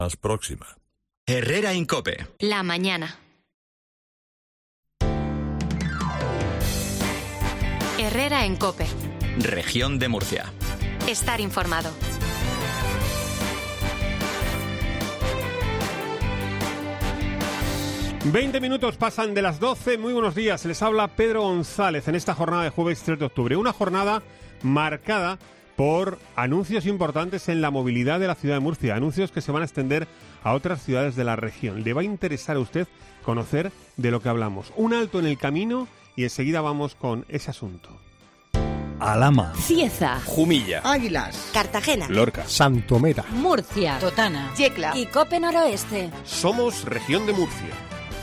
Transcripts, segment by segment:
próxima. Herrera Incope. La mañana. Herrera en COPE. Región de Murcia. Estar informado. ...20 pasan de las 12, muy buenos días, les habla Pedro González en esta jornada de jueves 3 de octubre, una jornada marcada por anuncios importantes en la movilidad de la ciudad de Murcia, anuncios que se van a extender a otras ciudades de la región. Le va a interesar a usted conocer de lo que hablamos. Un alto en el camino y enseguida vamos con ese asunto. Alhama, Cieza, Jumilla, Águilas, Cartagena, Lorca, Santomera, Murcia, Totana, Yecla y Cope Noroeste. Somos Región de Murcia.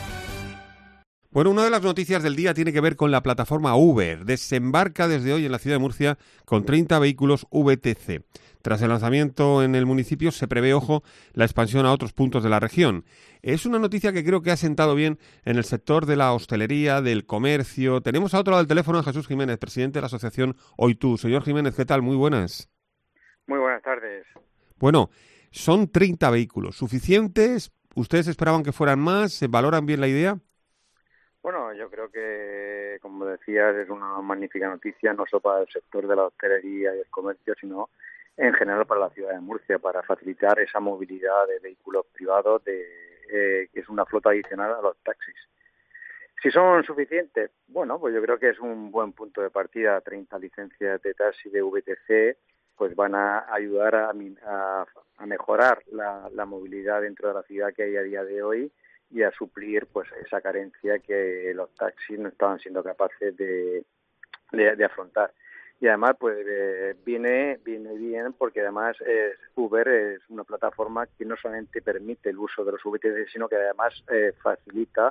Bueno, una de las noticias del día tiene que ver con la plataforma Uber. Desembarca desde hoy en la ciudad de Murcia con 30 vehículos VTC. Tras el lanzamiento en el municipio se prevé, ojo, la expansión a otros puntos de la región. Es una noticia que creo que ha sentado bien en el sector de la hostelería, del comercio. Tenemos a otro lado del teléfono a Jesús Jiménez, presidente de la asociación Hoy Tú. Señor Jiménez, ¿qué tal? Muy buenas. Muy buenas tardes. Bueno, son 30 vehículos. ¿Suficientes? ¿Ustedes esperaban que fueran más? ¿Se valoran bien la idea? Bueno, yo creo que, como decías, es una magnífica noticia, no solo para el sector de la hostelería y el comercio, sino en general para la ciudad de Murcia, para facilitar esa movilidad de vehículos privados, que es una flota adicional a los taxis. Si son suficientes, bueno, pues yo creo que es un buen punto de partida. 30 licencias de taxi de VTC pues van a ayudar a mejorar la movilidad dentro de la ciudad que hay a día de hoy y a suplir pues esa carencia que los taxis no estaban siendo capaces de afrontar. Y además pues viene bien porque además Uber es una plataforma que no solamente permite el uso de los VTC, sino que además facilita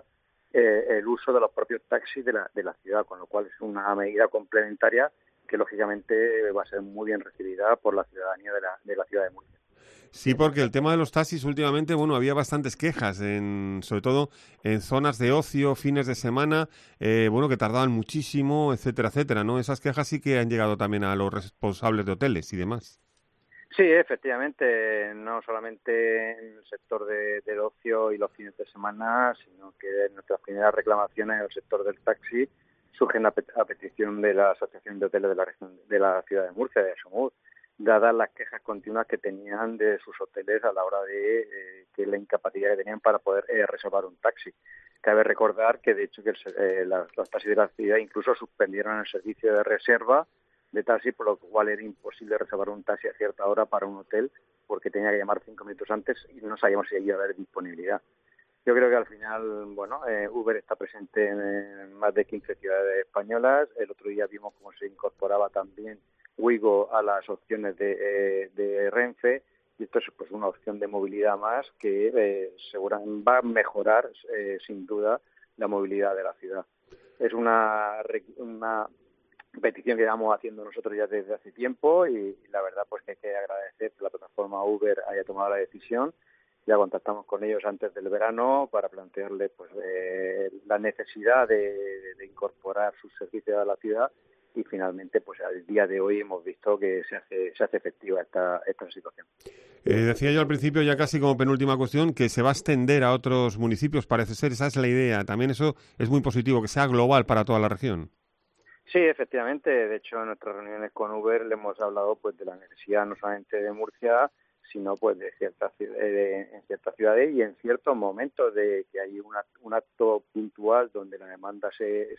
el uso de los propios taxis de la ciudad, con lo cual es una medida complementaria que lógicamente va a ser muy bien recibida por la ciudadanía de la ciudad de Murcia. Sí, porque el tema de los taxis últimamente, bueno, había bastantes quejas, sobre todo en zonas de ocio, fines de semana, bueno, que tardaban muchísimo, etcétera, etcétera, ¿no? Esas quejas sí que han llegado también a los responsables de hoteles y demás. Sí, efectivamente, no solamente en el sector del ocio y los fines de semana, sino que nuestras primeras reclamaciones en el sector del taxi surgen a petición de la Asociación de Hoteles de la región de la ciudad de Murcia, de Asomur, dadas las quejas continuas que tenían de sus hoteles a la hora de que la incapacidad que tenían para poder reservar un taxi. Cabe recordar que, de hecho, que los taxis de la ciudad incluso suspendieron el servicio de reserva de taxi, por lo cual era imposible reservar un taxi a cierta hora para un hotel porque tenía que llamar 5 minutos antes y no sabíamos si iba a haber disponibilidad. Yo creo que al final, bueno, Uber está presente en más de 15 ciudades españolas. El otro día vimos cómo se incorporaba también Wigo a las opciones de Renfe, y esto es pues una opción de movilidad más que seguramente va a mejorar sin duda la movilidad de la ciudad. Es una petición que llevamos haciendo nosotros ya desde hace tiempo y la verdad pues que hay que agradecer que la plataforma Uber haya tomado la decisión. Ya contactamos con ellos antes del verano para plantearles pues la necesidad de incorporar sus servicios a la ciudad. Y finalmente, pues al día de hoy hemos visto que se hace efectiva esta situación. Decía yo al principio, ya casi como penúltima cuestión, que se va a extender a otros municipios, parece ser, esa es la idea. También eso es muy positivo, que sea global para toda la región. Sí, efectivamente. De hecho, en nuestras reuniones con Uber le hemos hablado pues de la necesidad no solamente de Murcia, sino pues en ciertas ciudades y en ciertos momentos de que hay un acto puntual donde la demanda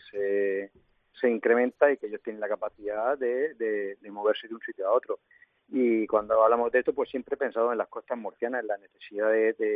se incrementa y que ellos tienen la capacidad de moverse de un sitio a otro. Y cuando hablamos de esto, pues siempre he pensado en las costas murcianas, en la necesidad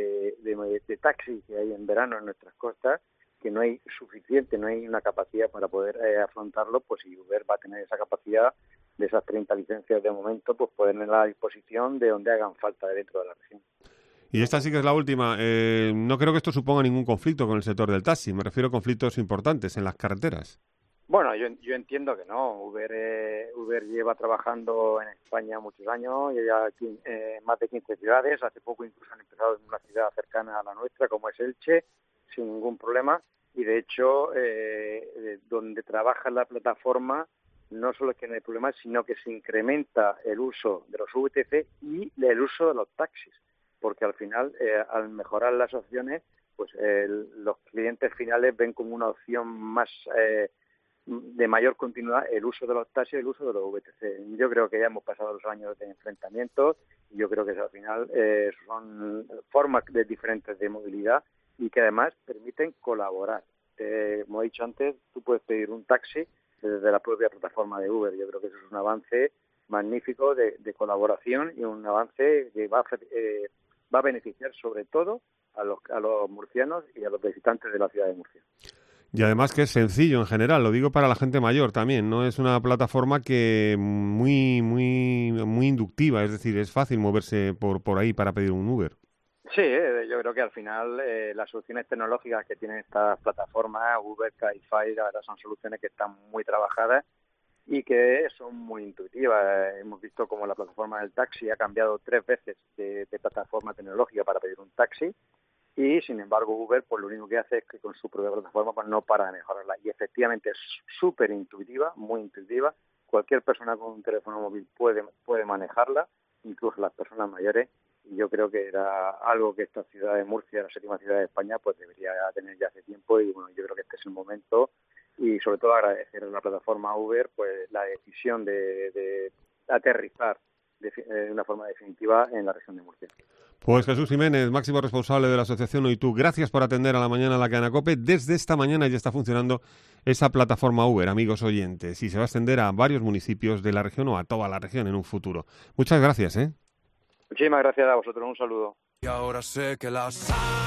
de taxi que hay en verano en nuestras costas, que no hay suficiente, no hay una capacidad para poder afrontarlo, pues si Uber va a tener esa capacidad de esas 30 licencias de momento, pues ponerla a disposición de donde hagan falta dentro de la región. Y esta sí que es la última. No creo que esto suponga ningún conflicto con el sector del taxi. Me refiero a conflictos importantes en las carreteras. Bueno, yo entiendo que no. Uber lleva trabajando en España muchos años, ya más de 15 ciudades. Hace poco incluso han empezado en una ciudad cercana a la nuestra, como es Elche, sin ningún problema. Y de hecho, donde trabaja la plataforma, no solo es que no hay problemas, sino que se incrementa el uso de los VTC y el uso de los taxis. porque al final, al mejorar las opciones, pues los clientes finales ven como una opción más de mayor continuidad el uso de los taxis y el uso de los VTC. Yo creo que ya hemos pasado los años de enfrentamientos y yo creo que al final son formas diferentes de movilidad y que además permiten colaborar. Como he dicho antes, tú puedes pedir un taxi desde la propia plataforma de Uber. Yo creo que eso es un avance magnífico de colaboración y un avance que va a beneficiar sobre todo a los murcianos y a los visitantes de la ciudad de Murcia. Y además que es sencillo en general, lo digo para la gente mayor también, no es una plataforma que muy inductiva, es decir, es fácil moverse por ahí para pedir un Uber. Sí, yo creo que al final las soluciones tecnológicas que tienen estas plataformas, Uber, Cabify, la verdad son soluciones que están muy trabajadas y que son muy intuitivas. Hemos visto como la plataforma del taxi ha cambiado 3 veces de plataforma tecnológica para pedir un taxi. Y, sin embargo, Uber, pues lo único que hace es que con su propia plataforma pues no para de mejorarla. Y efectivamente es súper intuitiva, muy intuitiva. Cualquier persona con un teléfono móvil puede manejarla, incluso las personas mayores. Y yo creo que era algo que esta ciudad de Murcia, la 7ª ciudad de España, pues debería tener ya hace tiempo. Y bueno, yo creo que este es el momento. Y sobre todo agradecer a la plataforma Uber pues la decisión de aterrizar de una forma definitiva en la región de Murcia. Pues Jesús Jiménez, máximo responsable de la asociación Hoy Tú, gracias por atender a la mañana a la cadena COPE. Desde esta mañana ya está funcionando esa plataforma Uber, amigos oyentes, y se va a extender a varios municipios de la región o a toda la región en un futuro. Muchas gracias, ¿eh? Muchísimas gracias a vosotros, un saludo. Y ahora sé que la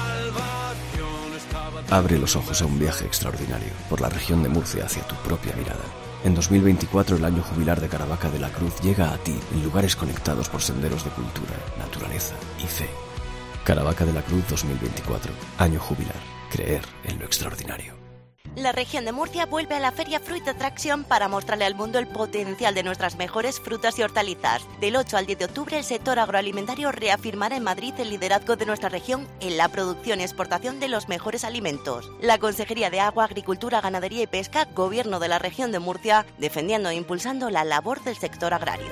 salvación estaba... Abre los ojos a un viaje extraordinario por la región de Murcia hacia tu propia mirada. En 2024 el año jubilar de Caravaca de la Cruz llega a ti en lugares conectados por senderos de cultura, naturaleza y fe. Caravaca de la Cruz 2024, año jubilar, creer en lo extraordinario. La región de Murcia vuelve a la Feria Fruit Attraction para mostrarle al mundo el potencial de nuestras mejores frutas y hortalizas. Del 8 al 10 de octubre, el sector agroalimentario reafirmará en Madrid el liderazgo de nuestra región en la producción y exportación de los mejores alimentos. La Consejería de Agua, Agricultura, Ganadería y Pesca, Gobierno de la región de Murcia, defendiendo e impulsando la labor del sector agrario.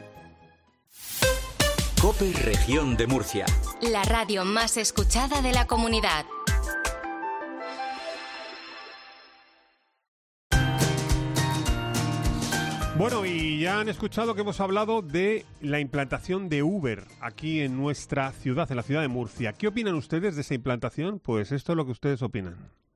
COPE Región de Murcia. La radio más escuchada de la comunidad. Bueno, y ya han escuchado que hemos hablado de la implantación de Uber aquí en nuestra ciudad, en la ciudad de Murcia. ¿Qué opinan ustedes de esa implantación? Pues esto es lo que ustedes opinan.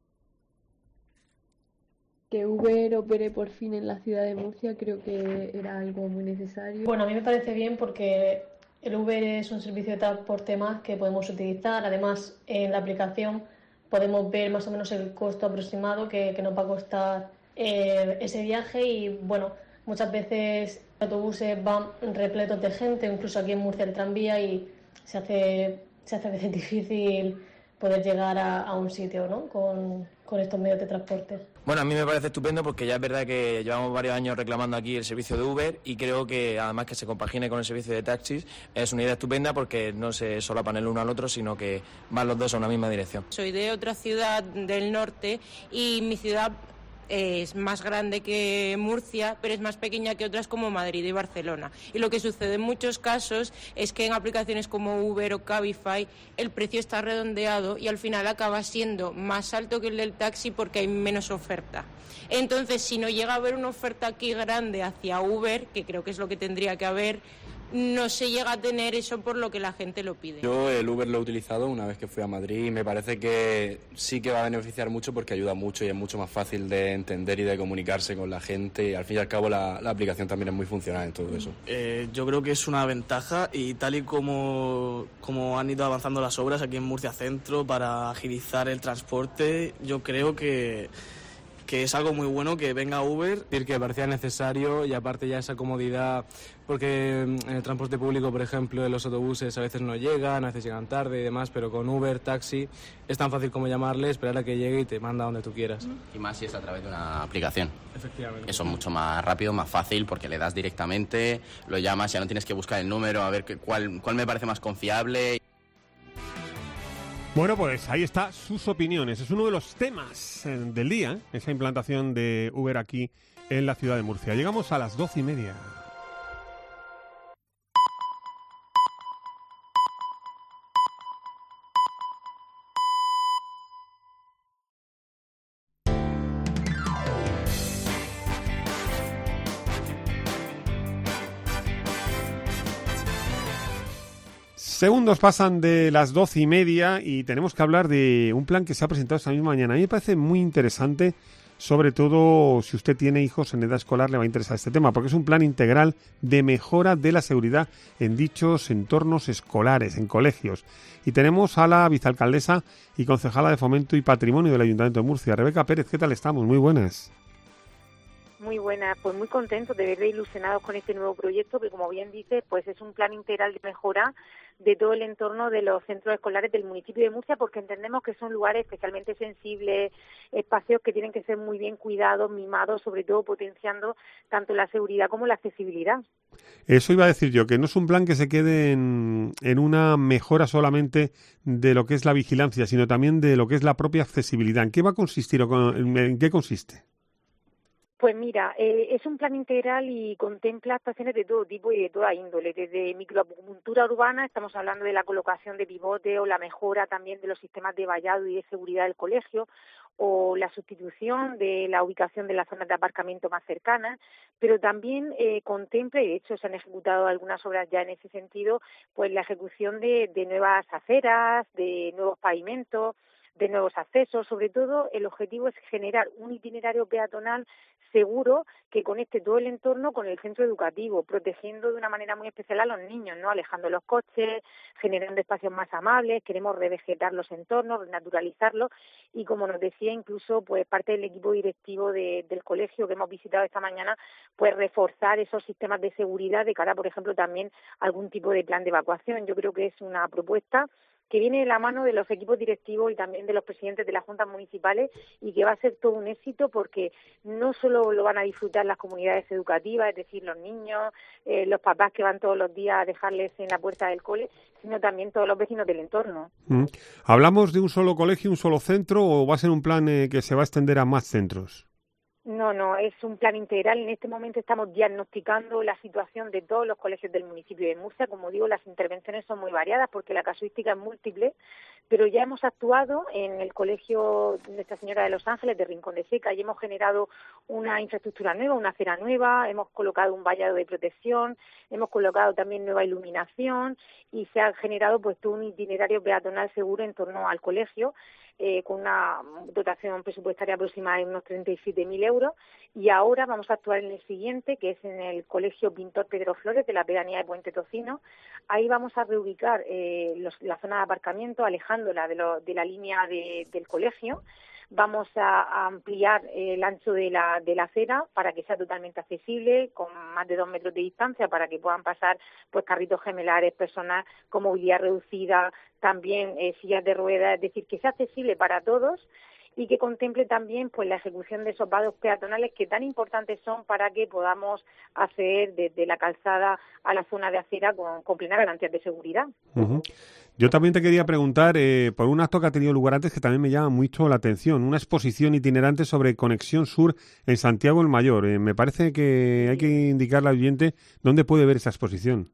Que Uber opere por fin en la ciudad de Murcia creo que era algo muy necesario. Bueno, a mí me parece bien porque el Uber es un servicio de transporte más que podemos utilizar. Además, en la aplicación podemos ver más o menos el costo aproximado que nos va a costar ese viaje y, bueno, muchas veces los autobuses van repletos de gente, incluso aquí en Murcia el tranvía, y se hace a veces difícil poder llegar a un sitio, ¿no? con estos medios de transporte. Bueno, a mí me parece estupendo porque ya es verdad que llevamos varios años reclamando aquí el servicio de Uber y creo que además que se compagine con el servicio de taxis es una idea estupenda porque no se solapan el uno al otro, sino que van los dos a una misma dirección. Soy de otra ciudad del norte y mi ciudad es más grande que Murcia, pero es más pequeña que otras como Madrid y Barcelona. Y lo que sucede en muchos casos es que en aplicaciones como Uber o Cabify el precio está redondeado y al final acaba siendo más alto que el del taxi porque hay menos oferta. Entonces, si no llega a haber una oferta aquí grande hacia Uber, que creo que es lo que tendría que haber, no se llega a tener eso por lo que la gente lo pide. Yo el Uber lo he utilizado una vez que fui a Madrid y me parece que sí que va a beneficiar mucho porque ayuda mucho y es mucho más fácil de entender y de comunicarse con la gente y al fin y al cabo la aplicación también es muy funcional en todo eso. Yo creo que es una ventaja y tal y como han ido avanzando las obras aquí en Murcia Centro para agilizar el transporte, yo creo que es algo muy bueno que venga Uber. Decir que parecía necesario y aparte ya esa comodidad, porque en el transporte público, por ejemplo, en los autobuses a veces no llegan, a veces llegan tarde y demás, pero con Uber, taxi, es tan fácil como llamarle, esperar a que llegue y te manda donde tú quieras. Y más si es a través de una aplicación. Efectivamente. Eso es mucho más rápido, más fácil, porque le das directamente, lo llamas, ya no tienes que buscar el número, a ver cuál me parece más confiable. Bueno, pues ahí está sus opiniones. Es uno de los temas del día, esa implantación de Uber aquí en la ciudad de Murcia. Llegamos a las 12:30. Segundos pasan de las 12:30 y tenemos que hablar de un plan que se ha presentado esta misma mañana. A mí me parece muy interesante, sobre todo si usted tiene hijos en edad escolar le va a interesar este tema, porque es un plan integral de mejora de la seguridad en dichos entornos escolares, en colegios. Y tenemos a la vicealcaldesa y concejala de Fomento y Patrimonio del Ayuntamiento de Murcia, Rebeca Pérez. ¿Qué tal estamos? Muy buenas. Muy buena, pues muy contentos, de verdad ilusionados con este nuevo proyecto que, como bien dice, pues es un plan integral de mejora de todo el entorno de los centros escolares del municipio de Murcia, porque entendemos que son lugares especialmente sensibles, espacios que tienen que ser muy bien cuidados, mimados, sobre todo potenciando tanto la seguridad como la accesibilidad. Eso iba a decir yo, que no es un plan que se quede en una mejora solamente de lo que es la vigilancia, sino también de lo que es la propia accesibilidad. ¿En qué va a consistir o en qué consiste? Pues mira, es un plan integral y contempla actuaciones de todo tipo y de toda índole, desde microacupuntura urbana, estamos hablando de la colocación de pivotes o la mejora también de los sistemas de vallado y de seguridad del colegio, o la sustitución de la ubicación de las zonas de aparcamiento más cercanas, pero también contempla, y de hecho se han ejecutado algunas obras ya en ese sentido, pues la ejecución de nuevas aceras, de nuevos pavimentos, de nuevos accesos. Sobre todo el objetivo es generar un itinerario peatonal seguro que conecte todo el entorno con el centro educativo, protegiendo de una manera muy especial a los niños, ¿no? Alejando los coches, generando espacios más amables, queremos revegetar los entornos, renaturalizarlos y, como nos decía incluso pues parte del equipo directivo del colegio que hemos visitado esta mañana, pues reforzar esos sistemas de seguridad de cara, por ejemplo, también a algún tipo de plan de evacuación. Yo creo que es una propuesta que viene de la mano de los equipos directivos y también de los presidentes de las juntas municipales y que va a ser todo un éxito, porque no solo lo van a disfrutar las comunidades educativas, es decir, los niños, los papás que van todos los días a dejarles en la puerta del cole, sino también todos los vecinos del entorno. ¿Hablamos de un solo colegio, un solo centro, o va a ser un plan que se va a extender a más centros? No, es un plan integral. En este momento estamos diagnosticando la situación de todos los colegios del municipio de Murcia. Como digo, las intervenciones son muy variadas porque la casuística es múltiple, pero ya hemos actuado en el colegio Nuestra Señora de los Ángeles de Rincón de Seca y hemos generado una infraestructura nueva, una acera nueva, hemos colocado un vallado de protección, hemos colocado también nueva iluminación y se ha generado pues todo un itinerario peatonal seguro en torno al colegio, con una dotación presupuestaria aproximada de unos 37.000 euros, y ahora vamos a actuar en el siguiente, que es en el Colegio Pintor Pedro Flores de la pedanía de Puente Tocino. Ahí vamos a reubicar la zona de aparcamiento, alejándola de la línea del colegio. Vamos a ampliar el ancho de la acera para que sea totalmente accesible, con más de 2 metros de distancia, para que puedan pasar pues carritos gemelares, personas con movilidad reducida, también sillas de ruedas, es decir, que sea accesible para todos y que contemple también pues la ejecución de esos vados peatonales que tan importantes son para que podamos acceder desde la calzada a la zona de acera con plenas garantías de seguridad. Uh-huh. Yo también te quería preguntar por un acto que ha tenido lugar antes que también me llama mucho la atención, una exposición itinerante sobre Conexión Sur en Santiago el Mayor. Me parece que hay que indicarle al oyente dónde puede ver esa exposición.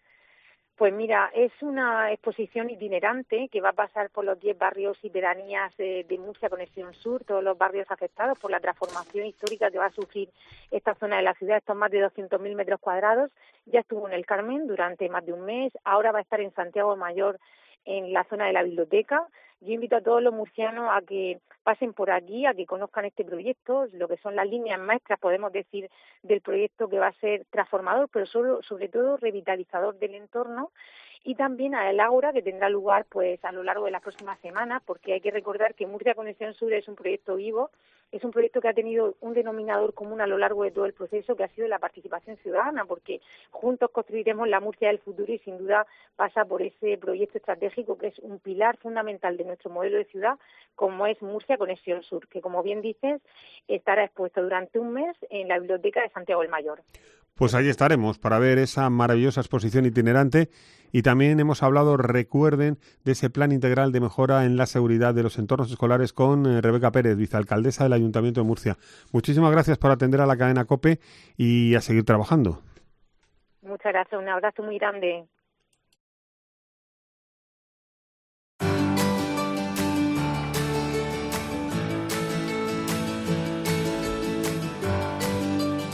Pues mira, es una exposición itinerante que va a pasar por los 10 barrios y pedanías de Murcia Conexión Sur, todos los barrios afectados por la transformación histórica que va a sufrir esta zona de la ciudad, estos más de 200.000 metros cuadrados. Ya estuvo en el Carmen durante más de un mes, ahora va a estar en Santiago Mayor, en la zona de la biblioteca. Yo invito a todos los murcianos a que pasen por aquí, a que conozcan este proyecto, lo que son las líneas maestras, podemos decir, del proyecto, que va a ser transformador, pero sobre todo revitalizador del entorno, y también al ágora que tendrá lugar pues a lo largo de las próximas semanas, porque hay que recordar que Murcia Conexión Sur es un proyecto vivo, es un proyecto que ha tenido un denominador común a lo largo de todo el proceso, que ha sido la participación ciudadana, porque juntos construiremos la Murcia del futuro y sin duda pasa por ese proyecto estratégico que es un pilar fundamental de nuestro modelo de ciudad, como es Murcia Conexión Sur, que, como bien dices, estará expuesto durante un mes en la Biblioteca de Santiago el Mayor. Pues ahí estaremos para ver esa maravillosa exposición itinerante, y también hemos hablado, recuerden, de ese plan integral de mejora en la seguridad de los entornos escolares con Rebeca Pérez, vicealcaldesa del Ayuntamiento de Murcia. Muchísimas gracias por atender a la cadena COPE y a seguir trabajando. Muchas gracias, un abrazo muy grande.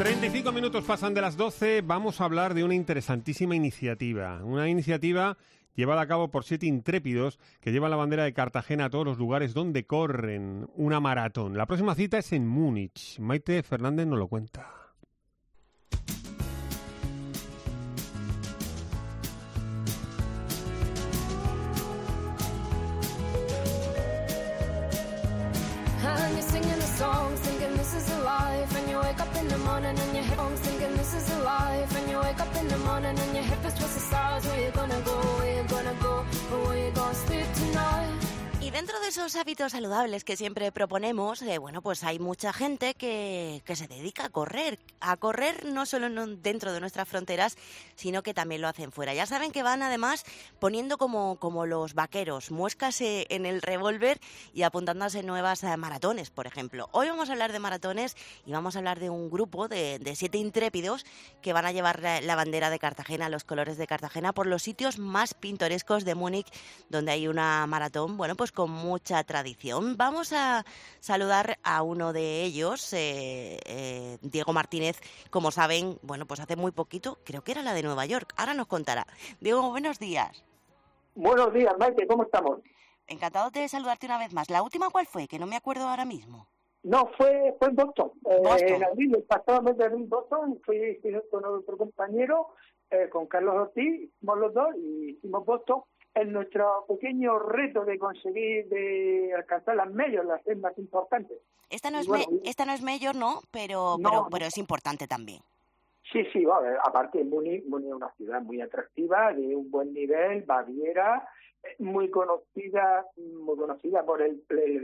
Minutos pasan de las 12, vamos a hablar de una interesantísima iniciativa llevada a cabo por 7 intrépidos que llevan la bandera de Cartagena a todos los lugares donde corren una maratón. La próxima cita es en Múnich. Maite Fernández nos lo cuenta. Y dentro de esos hábitos saludables que siempre proponemos, pues hay mucha gente que se dedica a correr no solo dentro de nuestras fronteras, sino que también lo hacen fuera. Ya saben que van además poniendo como los vaqueros, muescas en el revólver y apuntándose nuevas maratones, por ejemplo. Hoy vamos a hablar de maratones y vamos a hablar de un grupo de 7 intrépidos que van a llevar la bandera de Cartagena, los colores de Cartagena, por los sitios más pintorescos de Múnich, donde hay una maratón, pues con mucha tradición. Vamos a saludar a uno de ellos, Diego Martínez. Como saben, pues hace muy poquito, creo que era la de Nueva York. Ahora nos contará. Diego, buenos días. Buenos días, Maite, ¿cómo estamos? Encantado de saludarte una vez más. ¿La última cuál fue? Que no me acuerdo ahora mismo. No, fue en Boston. En abril, el pasado mes de abril en Boston, fui con otro compañero, con Carlos Ortiz, hicimos los dos y hicimos Boston. En nuestro pequeño reto de conseguir de alcanzar las majors, las 6 más importantes. Esta no es major, ¿no? Pero es importante también. Sí, aparte Múnich es una ciudad muy atractiva, de un buen nivel, Baviera, muy conocida por el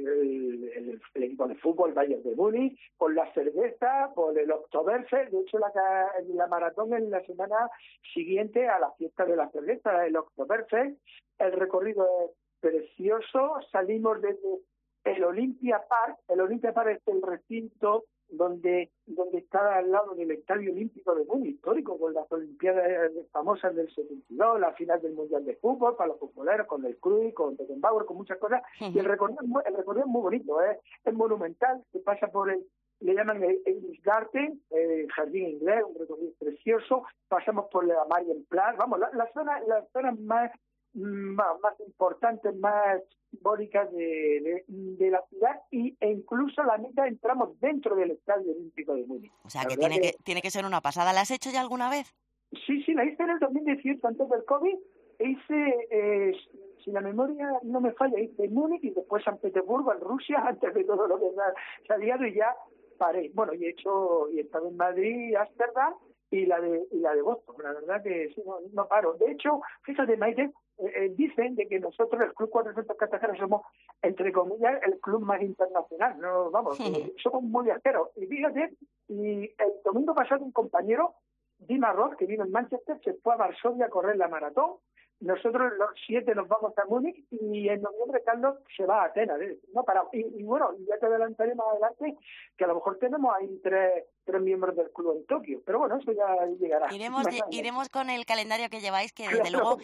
equipo de fútbol Bayern de Múnich, por la cerveza, por el Oktoberfest. De hecho, la maratón es la semana siguiente a la fiesta de la cerveza, el Oktoberfest. El recorrido es precioso. Salimos desde el Olympia Park. El Olympia Park es el recinto donde está al lado del Estadio Olímpico de Múnich, histórico, con las Olimpiadas famosas del 72, la final del Mundial de Fútbol, para los futboleros, con el Cruyff, con Beckenbauer, con muchas cosas. Y el recorrido es muy bonito, es monumental, se pasa por le llaman el English Garden, el jardín inglés, un recorrido precioso. Pasamos por la Marienplatz, las zonas más importantes, más simbólicas de la ciudad, e incluso a la mitad entramos dentro del Estadio Olímpico de Múnich. O sea, que tiene que ser una pasada. ¿La has hecho ya alguna vez? Sí, la hice en el 2018, antes del COVID. Hice, si la memoria no me falla, hice Múnich y después San Petersburgo, en Rusia, antes de todo lo que se ha liado, y ya paré. Y he estado en Madrid, Ámsterdam y la de Boston. La verdad que sí, no paro. De hecho, fíjate, Maite, dicen de que nosotros, el Club 400 Cartagena, somos, entre comillas, el club más internacional. Somos muy viajeros. Y fíjate, y el domingo pasado un compañero, Dima Roth, que vino en Manchester, se fue a Varsovia a correr la maratón. Nosotros los 7 nos vamos a Múnich y en noviembre Carlos se va a Atenas. No para y ya te adelantaré más adelante que a lo mejor tenemos ahí tres miembros del club en Tokio. Pero bueno, eso ya llegará. Iremos con el calendario que lleváis, que desde luego,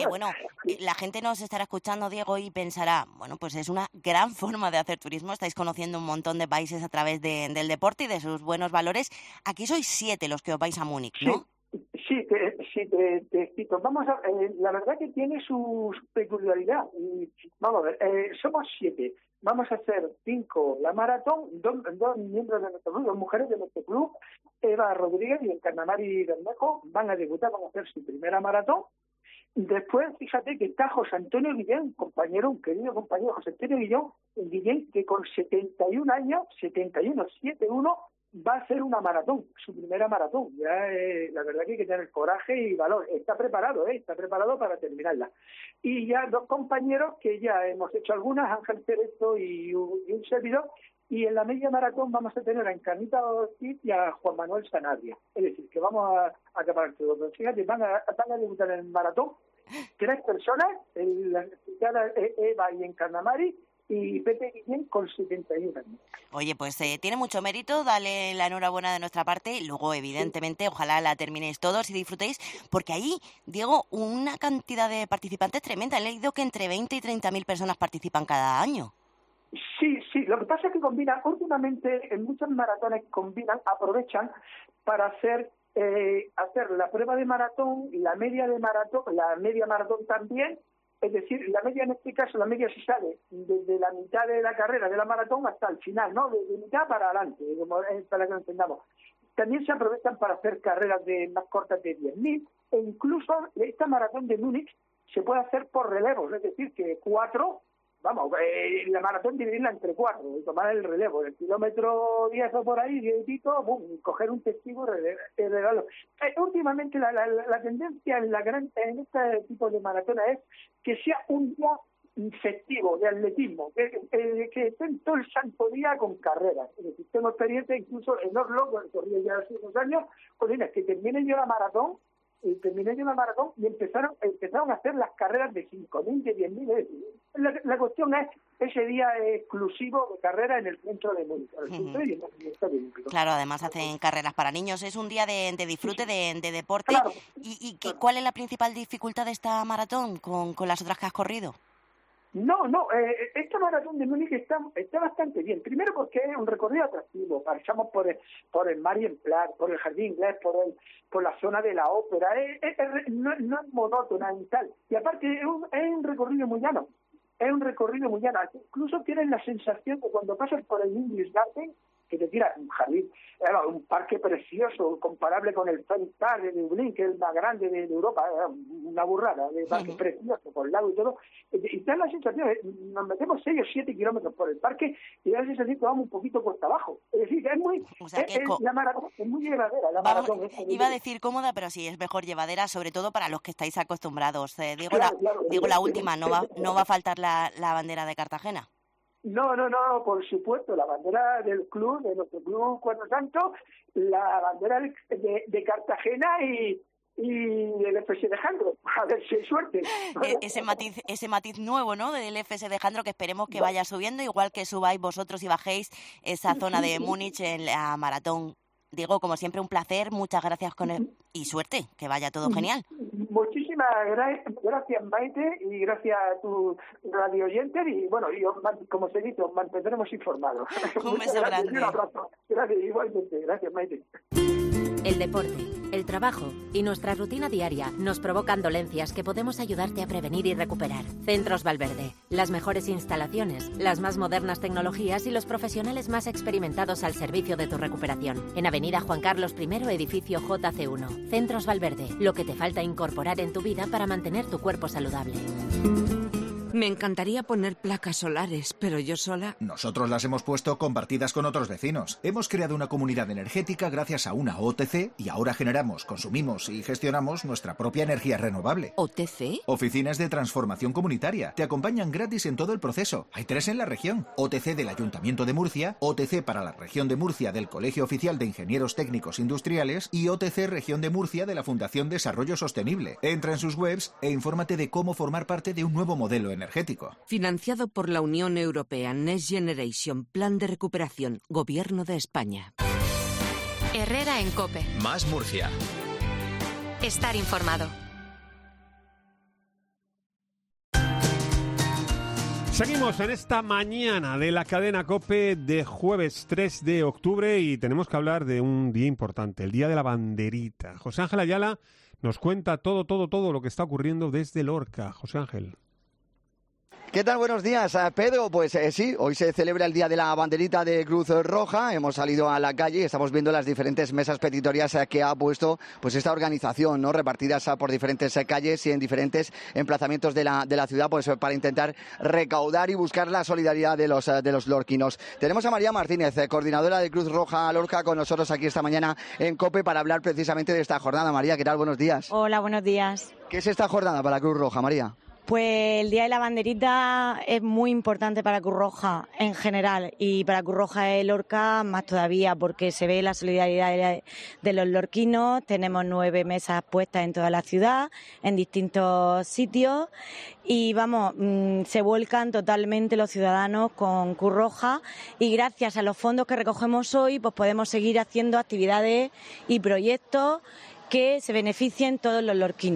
la gente nos estará escuchando, Diego, y pensará, pues es una gran forma de hacer turismo. Estáis conociendo un montón de países a través del deporte y de sus buenos valores. Aquí sois 7 los que os vais a Múnich, ¿no? Sí, te explico. La verdad que tiene su peculiaridad. Vamos a ver, somos 7. Vamos a hacer 5 la maratón, dos miembros de nuestro club, 2 mujeres de nuestro club, Eva Rodríguez y Encarnamari Bermejo, van a debutar, van a hacer su primera maratón. Después, fíjate que está José Antonio Guillén, un querido compañero, José Antonio Guillén, que con 71 años, 71, va a hacer una maratón, su primera maratón. Ya la verdad que hay que tener coraje y valor. Está preparado para terminarla. Y ya 2 compañeros que ya hemos hecho algunas, Ángel Cerezo y un servidor, y en la media maratón vamos a tener a Encarnita Ortiz y a Juan Manuel Sanabria. Es decir, que vamos a acabar todos. Pero fíjate, van a debutar en el maratón 3 personas, Eva y Encarnamari, y Pepe Guillén con 71 años. Oye, pues tiene mucho mérito, dale la enhorabuena de nuestra parte. Luego, evidentemente, ojalá la terminéis todos y disfrutéis, porque ahí, Diego, una cantidad de participantes tremenda. He leído que entre 20 y 30.000 personas participan cada año. Sí, lo que pasa es que últimamente en muchas maratones aprovechan para hacer hacer la prueba de maratón, la media maratón también. Es decir, la media en este caso, la media se sale desde la mitad de la carrera de la maratón hasta el final, ¿no? De mitad para adelante, para que lo entendamos. También se aprovechan para hacer carreras más cortas de 10.000, e incluso esta maratón de Múnich se puede hacer por relevos, es decir, que la maratón dividirla entre 4 y tomar el relevo, el kilómetro 10 o por ahí, 10 y pico, coger un testigo y regalo. Últimamente la tendencia en este tipo de maratones es que sea un día festivo de atletismo, que estén todo el santo día con carreras. Es decir, tengo experiencia incluso en Oslo, corrí ya hace unos años, que terminé yo la maratón y empezaron a hacer las carreras de 5.000, de 10.000. La cuestión es ese día exclusivo de carrera en el centro de Múnich. Claro, además hacen carreras para niños. Es un día de disfrute, de deporte. Claro. ¿Cuál es la principal dificultad de esta maratón con las otras que has corrido? No, esta maratón de Múnich está bastante bien. Primero porque es un recorrido atractivo. Pasamos por el Marienplatz, por el Jardín Inglés, por la zona de la ópera. No es monótona y tal. Y aparte es un recorrido muy llano. Incluso tienes la sensación de cuando pasas por el English Garden, que te tira un jardín, un parque precioso, comparable con el Phoenix Park de Dublín, que es el más grande de Europa, una burrada de parque precioso, por el lago y todo, y te da la sensación, nos metemos 6 o 7 kilómetros por el parque y da la sensación que vamos un poquito cuesta abajo. Es decir, es muy, la maratón es muy llevadera. Iba a decir cómoda, pero sí, es mejor llevadera, sobre todo para los que estáis acostumbrados. La última, no va a faltar la bandera de Cartagena. No, por supuesto, la bandera del club, de nuestro club Cuatro Santos, la bandera de Cartagena y el FC de Jandro, a ver si hay suerte. Ese matiz nuevo, ¿no?, del FC de Jandro, que esperemos que vaya subiendo, igual que subáis vosotros y bajéis esa zona de Múnich en la maratón. Diego, como siempre, un placer, muchas gracias y suerte, que vaya todo genial. Muchísimas gracias, Maite, y gracias a tus radio oyentes, y bueno, como se dice, os mantendremos informados. Un beso grande. Un abrazo. Gracias, igualmente. Gracias, Maite. El deporte, el trabajo y nuestra rutina diaria nos provocan dolencias que podemos ayudarte a prevenir y recuperar. Centros Valverde, las mejores instalaciones, las más modernas tecnologías y los profesionales más experimentados al servicio de tu recuperación. En Avenida Juan Carlos I, edificio JC1. Centros Valverde, lo que te falta incorporar en tu vida para mantener tu cuerpo saludable. Me encantaría poner placas solares, pero yo sola... Nosotros las hemos puesto compartidas con otros vecinos. Hemos creado una comunidad energética gracias a una OTC y ahora generamos, consumimos y gestionamos nuestra propia energía renovable. ¿OTC? Oficinas de Transformación Comunitaria. Te acompañan gratis en todo el proceso. Hay 3 en la región. OTC del Ayuntamiento de Murcia, OTC para la región de Murcia del Colegio Oficial de Ingenieros Técnicos Industriales y OTC Región de Murcia de la Fundación Desarrollo Sostenible. Entra en sus webs e infórmate de cómo formar parte de un nuevo modelo energético. Financiado por la Unión Europea, Next Generation, Plan de Recuperación, Gobierno de España. Herrera en COPE. Más Murcia. Estar informado. Seguimos en esta mañana de la cadena COPE de jueves 3 de octubre y tenemos que hablar de un día importante, el Día de la Banderita. José Ángel Ayala nos cuenta todo lo que está ocurriendo desde Lorca. José Ángel. ¿Qué tal? Buenos días, Pedro. Pues sí, hoy se celebra el Día de la Banderita de Cruz Roja. Hemos salido a la calle y estamos viendo las diferentes mesas petitorias que ha puesto pues esta organización, ¿no?, repartidas por diferentes calles y en diferentes emplazamientos de la ciudad, pues para intentar recaudar y buscar la solidaridad de los lorquinos. Tenemos a María Martínez, coordinadora de Cruz Roja Lorca, con nosotros aquí esta mañana en COPE para hablar precisamente de esta jornada. María, ¿qué tal? Buenos días. Hola, buenos días. ¿Qué es esta jornada para Cruz Roja, María? Pues el Día de la Banderita es muy importante para Cruz Roja en general y para Cruz Roja de Lorca más todavía porque se ve la solidaridad de los lorquinos. Tenemos 9 mesas puestas en toda la ciudad, en distintos sitios y se vuelcan totalmente los ciudadanos con Cruz Roja y gracias a los fondos que recogemos hoy pues podemos seguir haciendo actividades y proyectos que se beneficien todos los lorquinos.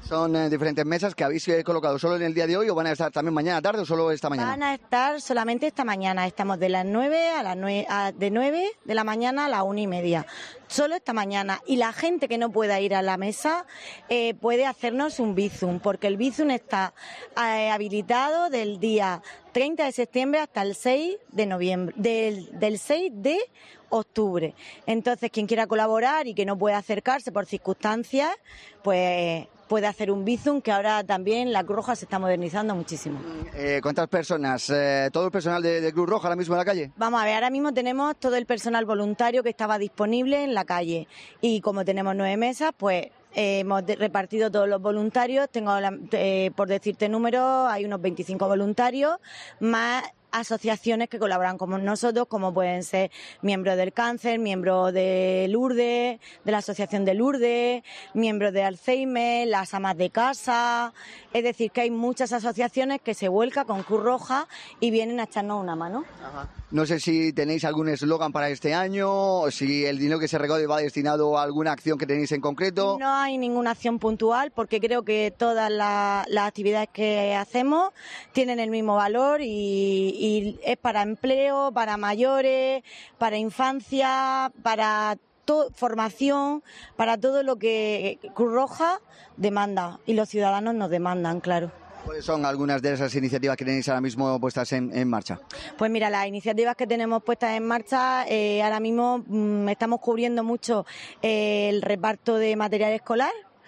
Son diferentes mesas que habéis colocado solo en el día de hoy, o van a estar también mañana tarde o solo esta mañana. Van a estar solamente esta mañana. Estamos de las 9 de 9 de la mañana a las 1:30. Solo esta mañana. Y la gente que no pueda ir a la mesa puede hacernos un Bizum, porque el Bizum está habilitado del día 30 de septiembre hasta el 6 de noviembre, del 6 de octubre. Entonces, quien quiera colaborar y que no pueda acercarse por circunstancias, pues puede hacer un Bizum, que ahora también la Cruz Roja se está modernizando muchísimo. ¿Cuántas personas? ¿Todo el personal de Cruz Roja ahora mismo en la calle? Vamos a ver, ahora mismo tenemos todo el personal voluntario que estaba disponible en la calle. Y como tenemos 9 mesas, pues hemos repartido todos los voluntarios. Tengo, por decirte números, hay unos 25 voluntarios, más asociaciones que colaboran con nosotros, como pueden ser miembros del cáncer, miembros de Lourdes, de la asociación de Lourdes, miembros de Alzheimer, las amas de casa. Es decir, que hay muchas asociaciones que se vuelcan con Cruz Roja y vienen a echarnos una mano. Ajá. No sé si tenéis algún eslogan para este año, o si el dinero que se recaude va destinado a alguna acción que tenéis en concreto. No hay ninguna acción puntual, porque creo que todas las actividades que hacemos tienen el mismo valor y es para empleo, para mayores, para infancia, para formación, para todo lo que Cruz Roja demanda y los ciudadanos nos demandan, claro. ¿Cuáles son algunas de esas iniciativas que tenéis ahora mismo puestas en marcha? Pues mira, las iniciativas que tenemos puestas en marcha, ahora mismo estamos cubriendo mucho el reparto de material escolar.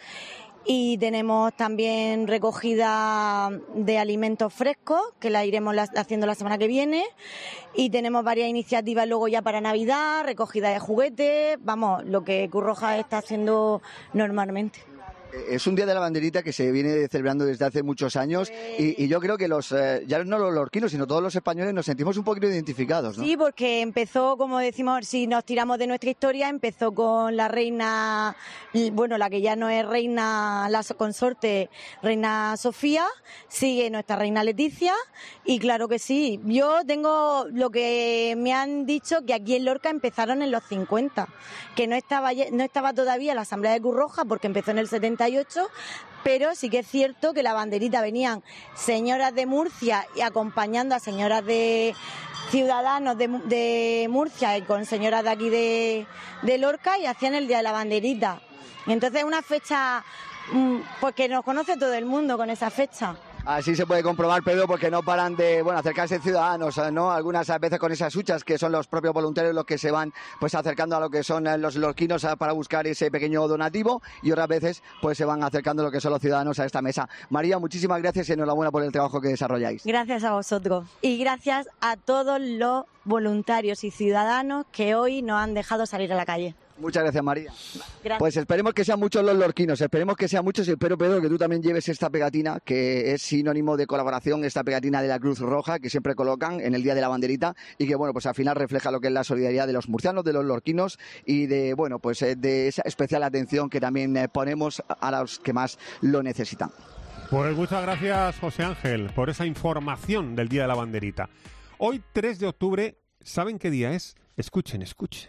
Y tenemos también recogida de alimentos frescos, que la iremos haciendo la semana que viene. Y tenemos varias iniciativas luego ya para Navidad, recogida de juguetes, vamos, lo que Cruz Roja está haciendo normalmente. Es un día de la banderita que se viene celebrando desde hace muchos años y yo creo que ya no los lorquinos, sino todos los españoles nos sentimos un poquito identificados, ¿no? Sí, porque empezó, como decimos, si nos tiramos de nuestra historia, empezó con la reina, bueno, la que ya no es reina, la consorte, reina Sofía, sigue nuestra reina Leticia y claro que sí. Yo tengo lo que me han dicho, que aquí en Lorca empezaron en los 50, que no estaba todavía la Asamblea de Cruz Roja porque empezó en el 78, pero sí que es cierto que la banderita venían señoras de Murcia y acompañando a señoras de ciudadanos de Murcia y con señoras de aquí de Lorca y hacían el Día de la Banderita. Entonces es una fecha pues que nos conoce todo el mundo con esa fecha. Así se puede comprobar, Pedro, porque no paran de acercarse ciudadanos, ¿no? Algunas veces con esas huchas que son los propios voluntarios los que se van pues acercando a lo que son los lorquinos para buscar ese pequeño donativo y otras veces pues se van acercando lo que son los ciudadanos a esta mesa. María, muchísimas gracias y enhorabuena por el trabajo que desarrolláis. Gracias a vosotros y gracias a todos los voluntarios y ciudadanos que hoy nos han dejado salir a la calle. Muchas gracias, María. Gracias. Pues esperemos que sean muchos los lorquinos, esperemos que sean muchos y espero, Pedro, que tú también lleves esta pegatina, que es sinónimo de colaboración, esta pegatina de la Cruz Roja, que siempre colocan en el Día de la Banderita y que, bueno, pues al final refleja lo que es la solidaridad de los murcianos, de los lorquinos y de, bueno, pues de esa especial atención que también ponemos a los que más lo necesitan. Pues muchas gracias, José Ángel, por esa información del Día de la Banderita. Hoy, 3 de octubre, ¿saben qué día es? Escuchen.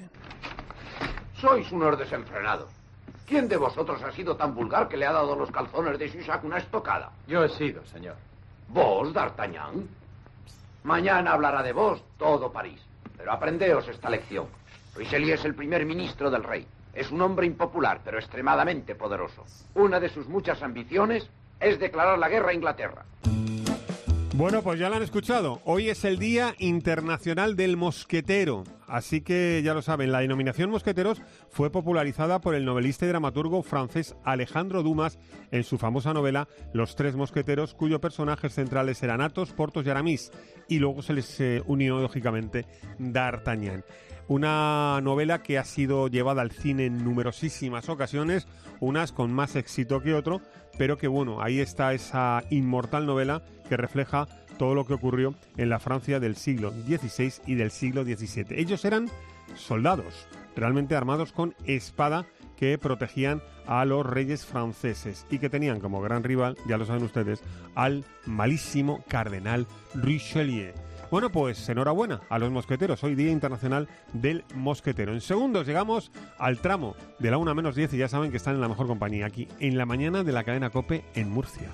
Sois unos desenfrenados. ¿Quién de vosotros ha sido tan vulgar que le ha dado a los calzones de Chusac una estocada? Yo he sido, señor. ¿Vos, D'Artagnan? Mañana hablará de vos todo París. Pero aprendeos esta lección. Richelieu es el primer ministro del rey. Es un hombre impopular, pero extremadamente poderoso. Una de sus muchas ambiciones es declarar la guerra a Inglaterra. Bueno, pues ya lo han escuchado. Hoy es el Día Internacional del Mosquetero. Así que ya lo saben, la denominación mosqueteros fue popularizada por el novelista y dramaturgo francés Alejandro Dumas en su famosa novela Los Tres Mosqueteros, cuyos personajes centrales eran Athos, Porthos y Aramis. Y luego se les unió, lógicamente, D'Artagnan. Una novela que ha sido llevada al cine en numerosísimas ocasiones, unas con más éxito que otro, pero que bueno, ahí está esa inmortal novela que refleja todo lo que ocurrió en la Francia del siglo XVI y del siglo XVII. Ellos eran soldados, realmente armados con espada, que protegían a los reyes franceses y que tenían como gran rival, ya lo saben ustedes, al malísimo cardenal Richelieu. Bueno, pues enhorabuena a los mosqueteros. Hoy Día Internacional del Mosquetero. En segundos llegamos al tramo de la 1:10 y ya saben que están en la mejor compañía, aquí en la mañana de la cadena COPE en Murcia.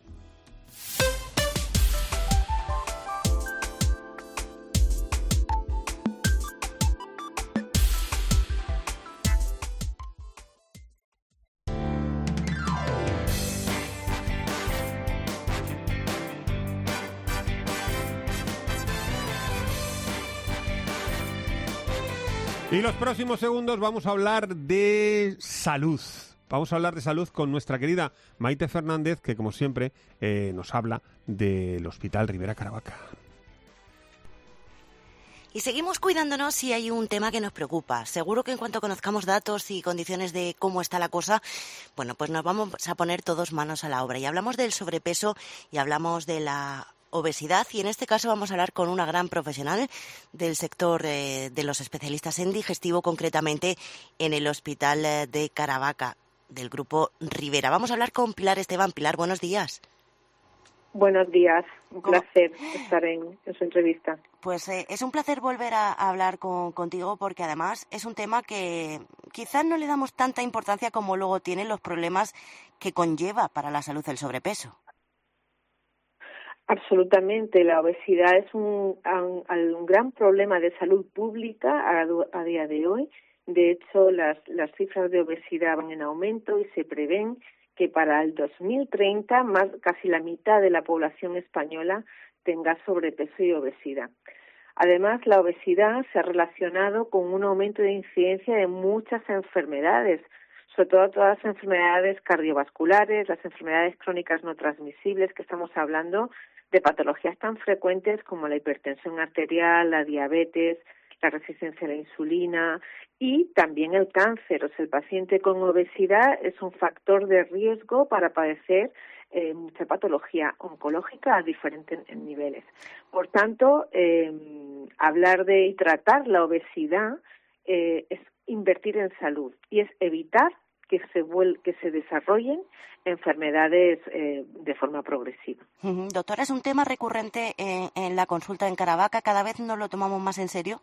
Y los próximos segundos vamos a hablar de salud. Vamos a hablar de salud con nuestra querida Maite Fernández, que como siempre nos habla del Hospital Rivera Caravaca. Y seguimos cuidándonos y hay un tema que nos preocupa. Seguro que en cuanto conozcamos datos y condiciones de cómo está la cosa, bueno, pues nos vamos a poner todos manos a la obra. Y hablamos del sobrepeso y hablamos de la obesidad, y en este caso vamos a hablar con una gran profesional del sector de los especialistas en digestivo, concretamente en el Hospital de Caravaca, del Grupo Rivera. Vamos a hablar con Pilar Esteban. Pilar, buenos días. Buenos días, un placer estar en su entrevista. Pues es un placer volver a hablar contigo, porque además es un tema que quizás no le damos tanta importancia como luego tienen los problemas que conlleva para la salud el sobrepeso. Absolutamente, la obesidad es un gran problema de salud pública a día de hoy. De hecho, las cifras de obesidad van en aumento y se prevén que para el 2030 casi la mitad de la población española tenga sobrepeso y obesidad. Además, la obesidad se ha relacionado con un aumento de incidencia de muchas enfermedades, sobre todo todas las enfermedades cardiovasculares, las enfermedades crónicas no transmisibles, que estamos hablando de patologías tan frecuentes como la hipertensión arterial, la diabetes, la resistencia a la insulina y también el cáncer. O sea, el paciente con obesidad es un factor de riesgo para padecer mucha patología oncológica a diferentes niveles. Por tanto, hablar de y tratar la obesidad es invertir en salud y es evitar que se desarrollen enfermedades de forma progresiva. Doctora, ¿es un tema recurrente en la consulta en Caravaca? ¿Cada vez nos lo tomamos más en serio?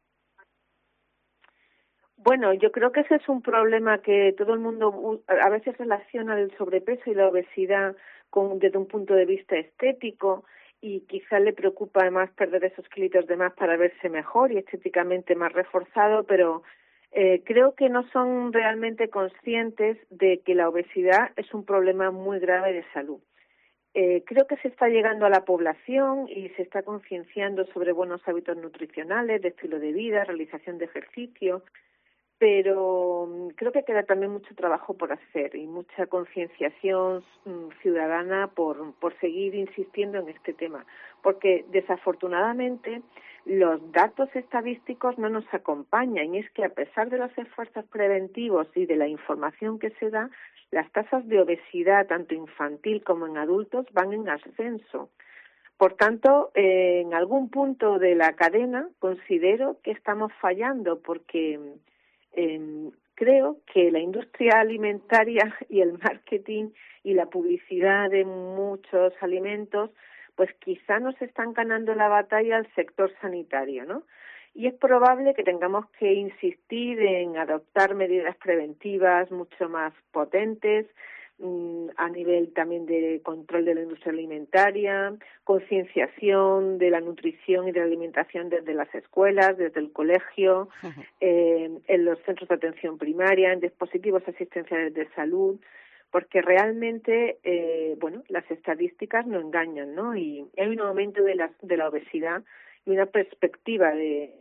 Bueno, yo creo que ese es un problema que todo el mundo a veces relaciona el sobrepeso y la obesidad desde un punto de vista estético, y quizá le preocupa además perder esos kilitos de más para verse mejor y estéticamente más reforzado, pero creo que no son realmente conscientes de que la obesidad es un problema muy grave de salud. Creo que se está llegando a la población y se está concienciando sobre buenos hábitos nutricionales, de estilo de vida, realización de ejercicio, pero creo que queda también mucho trabajo por hacer y mucha concienciación ciudadana por seguir insistiendo en este tema, porque desafortunadamente los datos estadísticos no nos acompañan, y es que a pesar de los esfuerzos preventivos y de la información que se da, las tasas de obesidad, tanto infantil como en adultos, van en ascenso. Por tanto, en algún punto de la cadena considero que estamos fallando, porque creo que la industria alimentaria y el marketing y la publicidad de muchos alimentos pues quizá nos están ganando la batalla al sector sanitario, ¿no? Y es probable que tengamos que insistir en adoptar medidas preventivas mucho más potentes, a nivel también de control de la industria alimentaria, concienciación de la nutrición y de la alimentación desde las escuelas, desde el colegio, en los centros de atención primaria, en dispositivos asistenciales de salud, porque realmente, las estadísticas no engañan, ¿no? Y hay un aumento de la obesidad y una perspectiva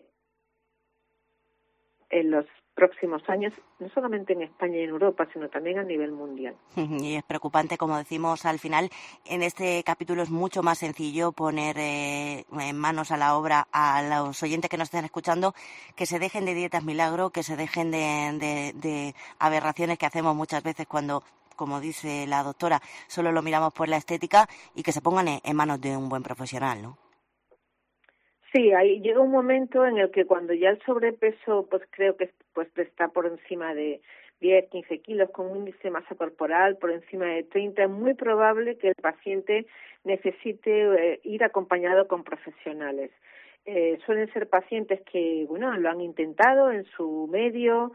en los próximos años, no solamente en España y en Europa, sino también a nivel mundial. Y es preocupante, como decimos al final. En este capítulo es mucho más sencillo poner manos a la obra a los oyentes que nos estén escuchando, que se dejen de dietas milagro, que se dejen de aberraciones que hacemos muchas veces cuando, como dice la doctora, solo lo miramos por la estética, y que se pongan en manos de un buen profesional, ¿no? Sí, ahí llega un momento en el que cuando ya el sobrepeso, pues creo que está por encima de 10, 15 kilos, con un índice de masa corporal por encima de 30, es muy probable que el paciente necesite ir acompañado con profesionales. Suelen ser pacientes que, bueno, lo han intentado en su medio,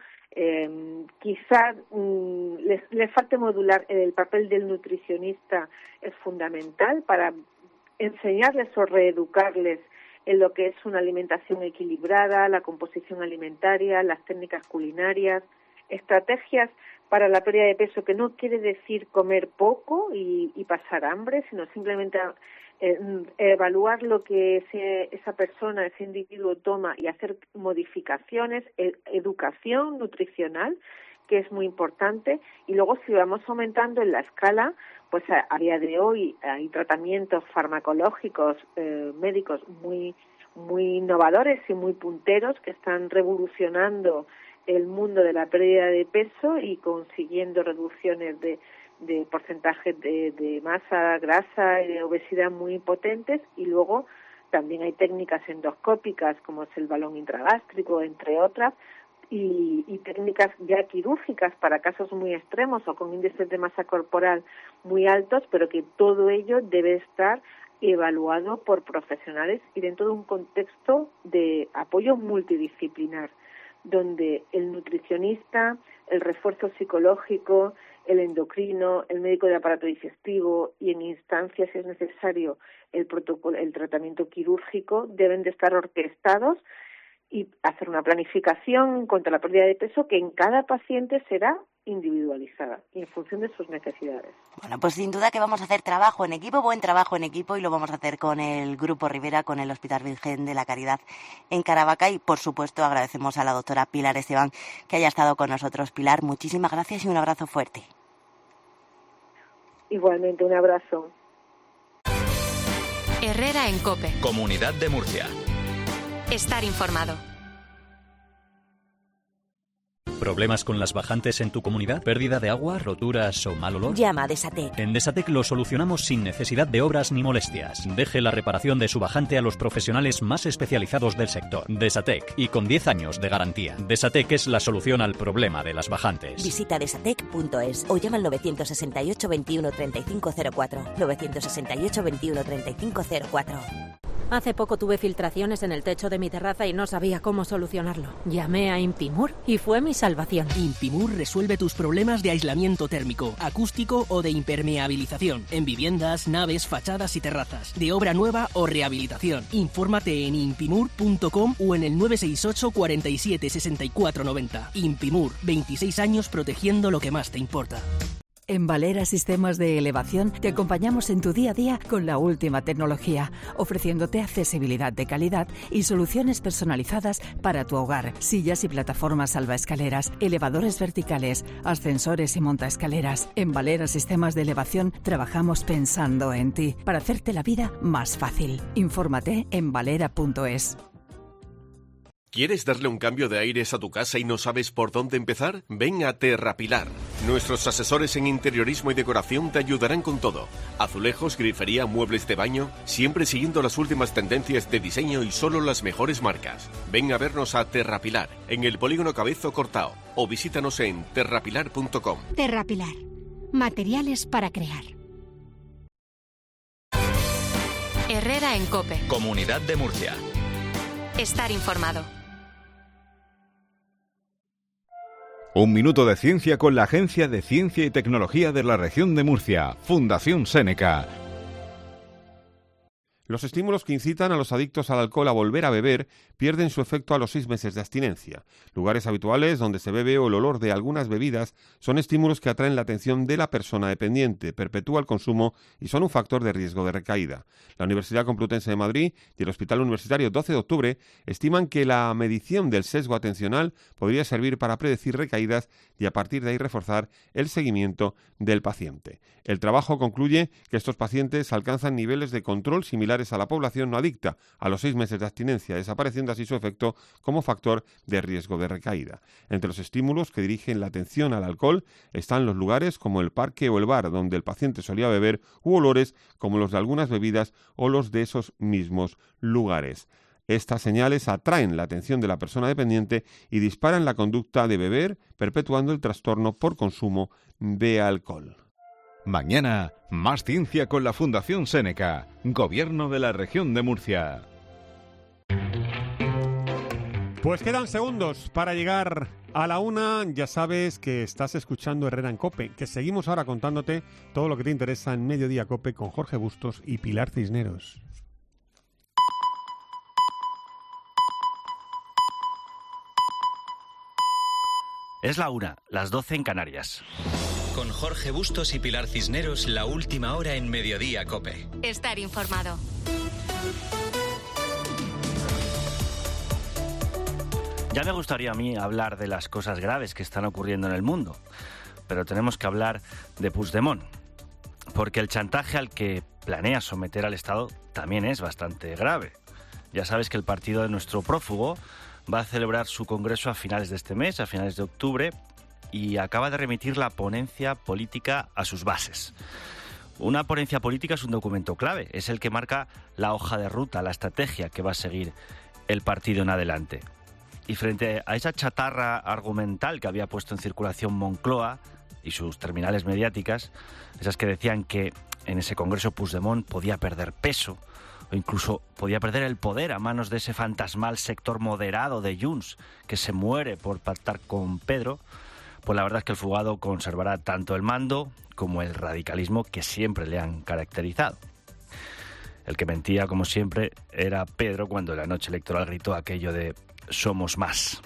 quizás les falte modular. El papel del nutricionista es fundamental para enseñarles o reeducarles en lo que es una alimentación equilibrada, la composición alimentaria, las técnicas culinarias, estrategias para la pérdida de peso, que no quiere decir comer poco y pasar hambre, sino simplemente evaluar lo que esa persona, ese individuo toma y hacer modificaciones, educación nutricional, que es muy importante, y luego si vamos aumentando en la escala, pues a día de hoy hay tratamientos farmacológicos médicos muy innovadores y muy punteros que están revolucionando el mundo de la pérdida de peso y consiguiendo reducciones de porcentajes de masa, grasa y de obesidad muy potentes, y luego también hay técnicas endoscópicas como es el balón intragástrico, entre otras, y técnicas ya quirúrgicas para casos muy extremos o con índices de masa corporal muy altos, pero que todo ello debe estar evaluado por profesionales y dentro de un contexto de apoyo multidisciplinar, donde el nutricionista, el refuerzo psicológico, el endocrino, el médico de aparato digestivo y en instancias, si es necesario, el tratamiento quirúrgico deben de estar orquestados y hacer una planificación contra la pérdida de peso que en cada paciente será individualizada y en función de sus necesidades. Bueno, pues sin duda que vamos a hacer trabajo en equipo, buen trabajo en equipo, y lo vamos a hacer con el Grupo Rivera, con el Hospital Virgen de la Caridad en Caravaca, y por supuesto agradecemos a la doctora Pilar Esteban que haya estado con nosotros. Pilar, muchísimas gracias y un abrazo fuerte. Igualmente, un abrazo. Herrera en COPE. Comunidad de Murcia. Estar informado. ¿Problemas con las bajantes en tu comunidad? ¿Pérdida de agua, roturas o mal olor? Llama a Desatec. En Desatec lo solucionamos sin necesidad de obras ni molestias. Deje la reparación de su bajante a los profesionales más especializados del sector. Desatec, y con 10 años de garantía. Desatec es la solución al problema de las bajantes. Visita desatec.es o llama al 968 21 35 04. 968 21 35 04. Hace poco tuve filtraciones en el techo de mi terraza y no sabía cómo solucionarlo. Llamé a Impimur y fue mi salvación. Impimur resuelve tus problemas de aislamiento térmico, acústico o de impermeabilización en viviendas, naves, fachadas y terrazas, de obra nueva o rehabilitación. Infórmate en impimur.com o en el 968 47 64 90. Impimur, 26 años protegiendo lo que más te importa. En Valera Sistemas de Elevación te acompañamos en tu día a día con la última tecnología, ofreciéndote accesibilidad de calidad y soluciones personalizadas para tu hogar, sillas y plataformas salvaescaleras, elevadores verticales, ascensores y montaescaleras. En Valera Sistemas de Elevación trabajamos pensando en ti para hacerte la vida más fácil. Infórmate en valera.es. ¿Quieres darle un cambio de aires a tu casa y no sabes por dónde empezar? Ven a Terrapilar. Nuestros asesores en interiorismo y decoración te ayudarán con todo. Azulejos, grifería, muebles de baño, siempre siguiendo las últimas tendencias de diseño y solo las mejores marcas. Ven a vernos a Terrapilar, en el Polígono Cabezo Cortao, o visítanos en terrapilar.com. Terrapilar. Materiales para crear. Herrera en COPE. Comunidad de Murcia. Estar informado. Un minuto de ciencia con la Agencia de Ciencia y Tecnología de la Región de Murcia, Fundación Séneca. Los estímulos que incitan a los adictos al alcohol a volver a beber pierden su efecto a los 6 meses de abstinencia. Lugares habituales donde se bebe o el olor de algunas bebidas son estímulos que atraen la atención de la persona dependiente, perpetúa el consumo y son un factor de riesgo de recaída. La Universidad Complutense de Madrid y el Hospital Universitario 12 de Octubre estiman que la medición del sesgo atencional podría servir para predecir recaídas y a partir de ahí reforzar el seguimiento del paciente. El trabajo concluye que estos pacientes alcanzan niveles de control similares a la población no adicta a los 6 meses de abstinencia, desapareciendo así su efecto como factor de riesgo de recaída. Entre los estímulos que dirigen la atención al alcohol están los lugares como el parque o el bar donde el paciente solía beber u olores como los de algunas bebidas o los de esos mismos lugares. Estas señales atraen la atención de la persona dependiente y disparan la conducta de beber, perpetuando el trastorno por consumo de alcohol. Mañana, más ciencia con la Fundación Séneca, Gobierno de la Región de Murcia. Pues quedan segundos para llegar a la 1. Ya sabes que estás escuchando Herrera en COPE, que seguimos ahora contándote todo lo que te interesa en Mediodía COPE con Jorge Bustos y Pilar Cisneros. Es la 1, las 12 en Canarias. Con Jorge Bustos y Pilar Cisneros, la última hora en Mediodía COPE. Estar informado. Ya me gustaría a mí hablar de las cosas graves que están ocurriendo en el mundo, pero tenemos que hablar de Puigdemont, porque el chantaje al que planea someter al Estado también es bastante grave. Ya sabes que el partido de nuestro prófugo va a celebrar su congreso a finales de este mes, a finales de octubre, y acaba de remitir la ponencia política a sus bases. Una ponencia política es un documento clave, es el que marca la hoja de ruta, la estrategia que va a seguir el partido en adelante. Y frente a esa chatarra argumental que había puesto en circulación Moncloa y sus terminales mediáticas, esas que decían que en ese congreso Puigdemont podía perder peso o incluso podía perder el poder a manos de ese fantasmal sector moderado de Junts que se muere por pactar con Pedro, pues la verdad es que el fugado conservará tanto el mando como el radicalismo que siempre le han caracterizado. El que mentía, como siempre, era Pedro cuando en la noche electoral gritó aquello de «somos más».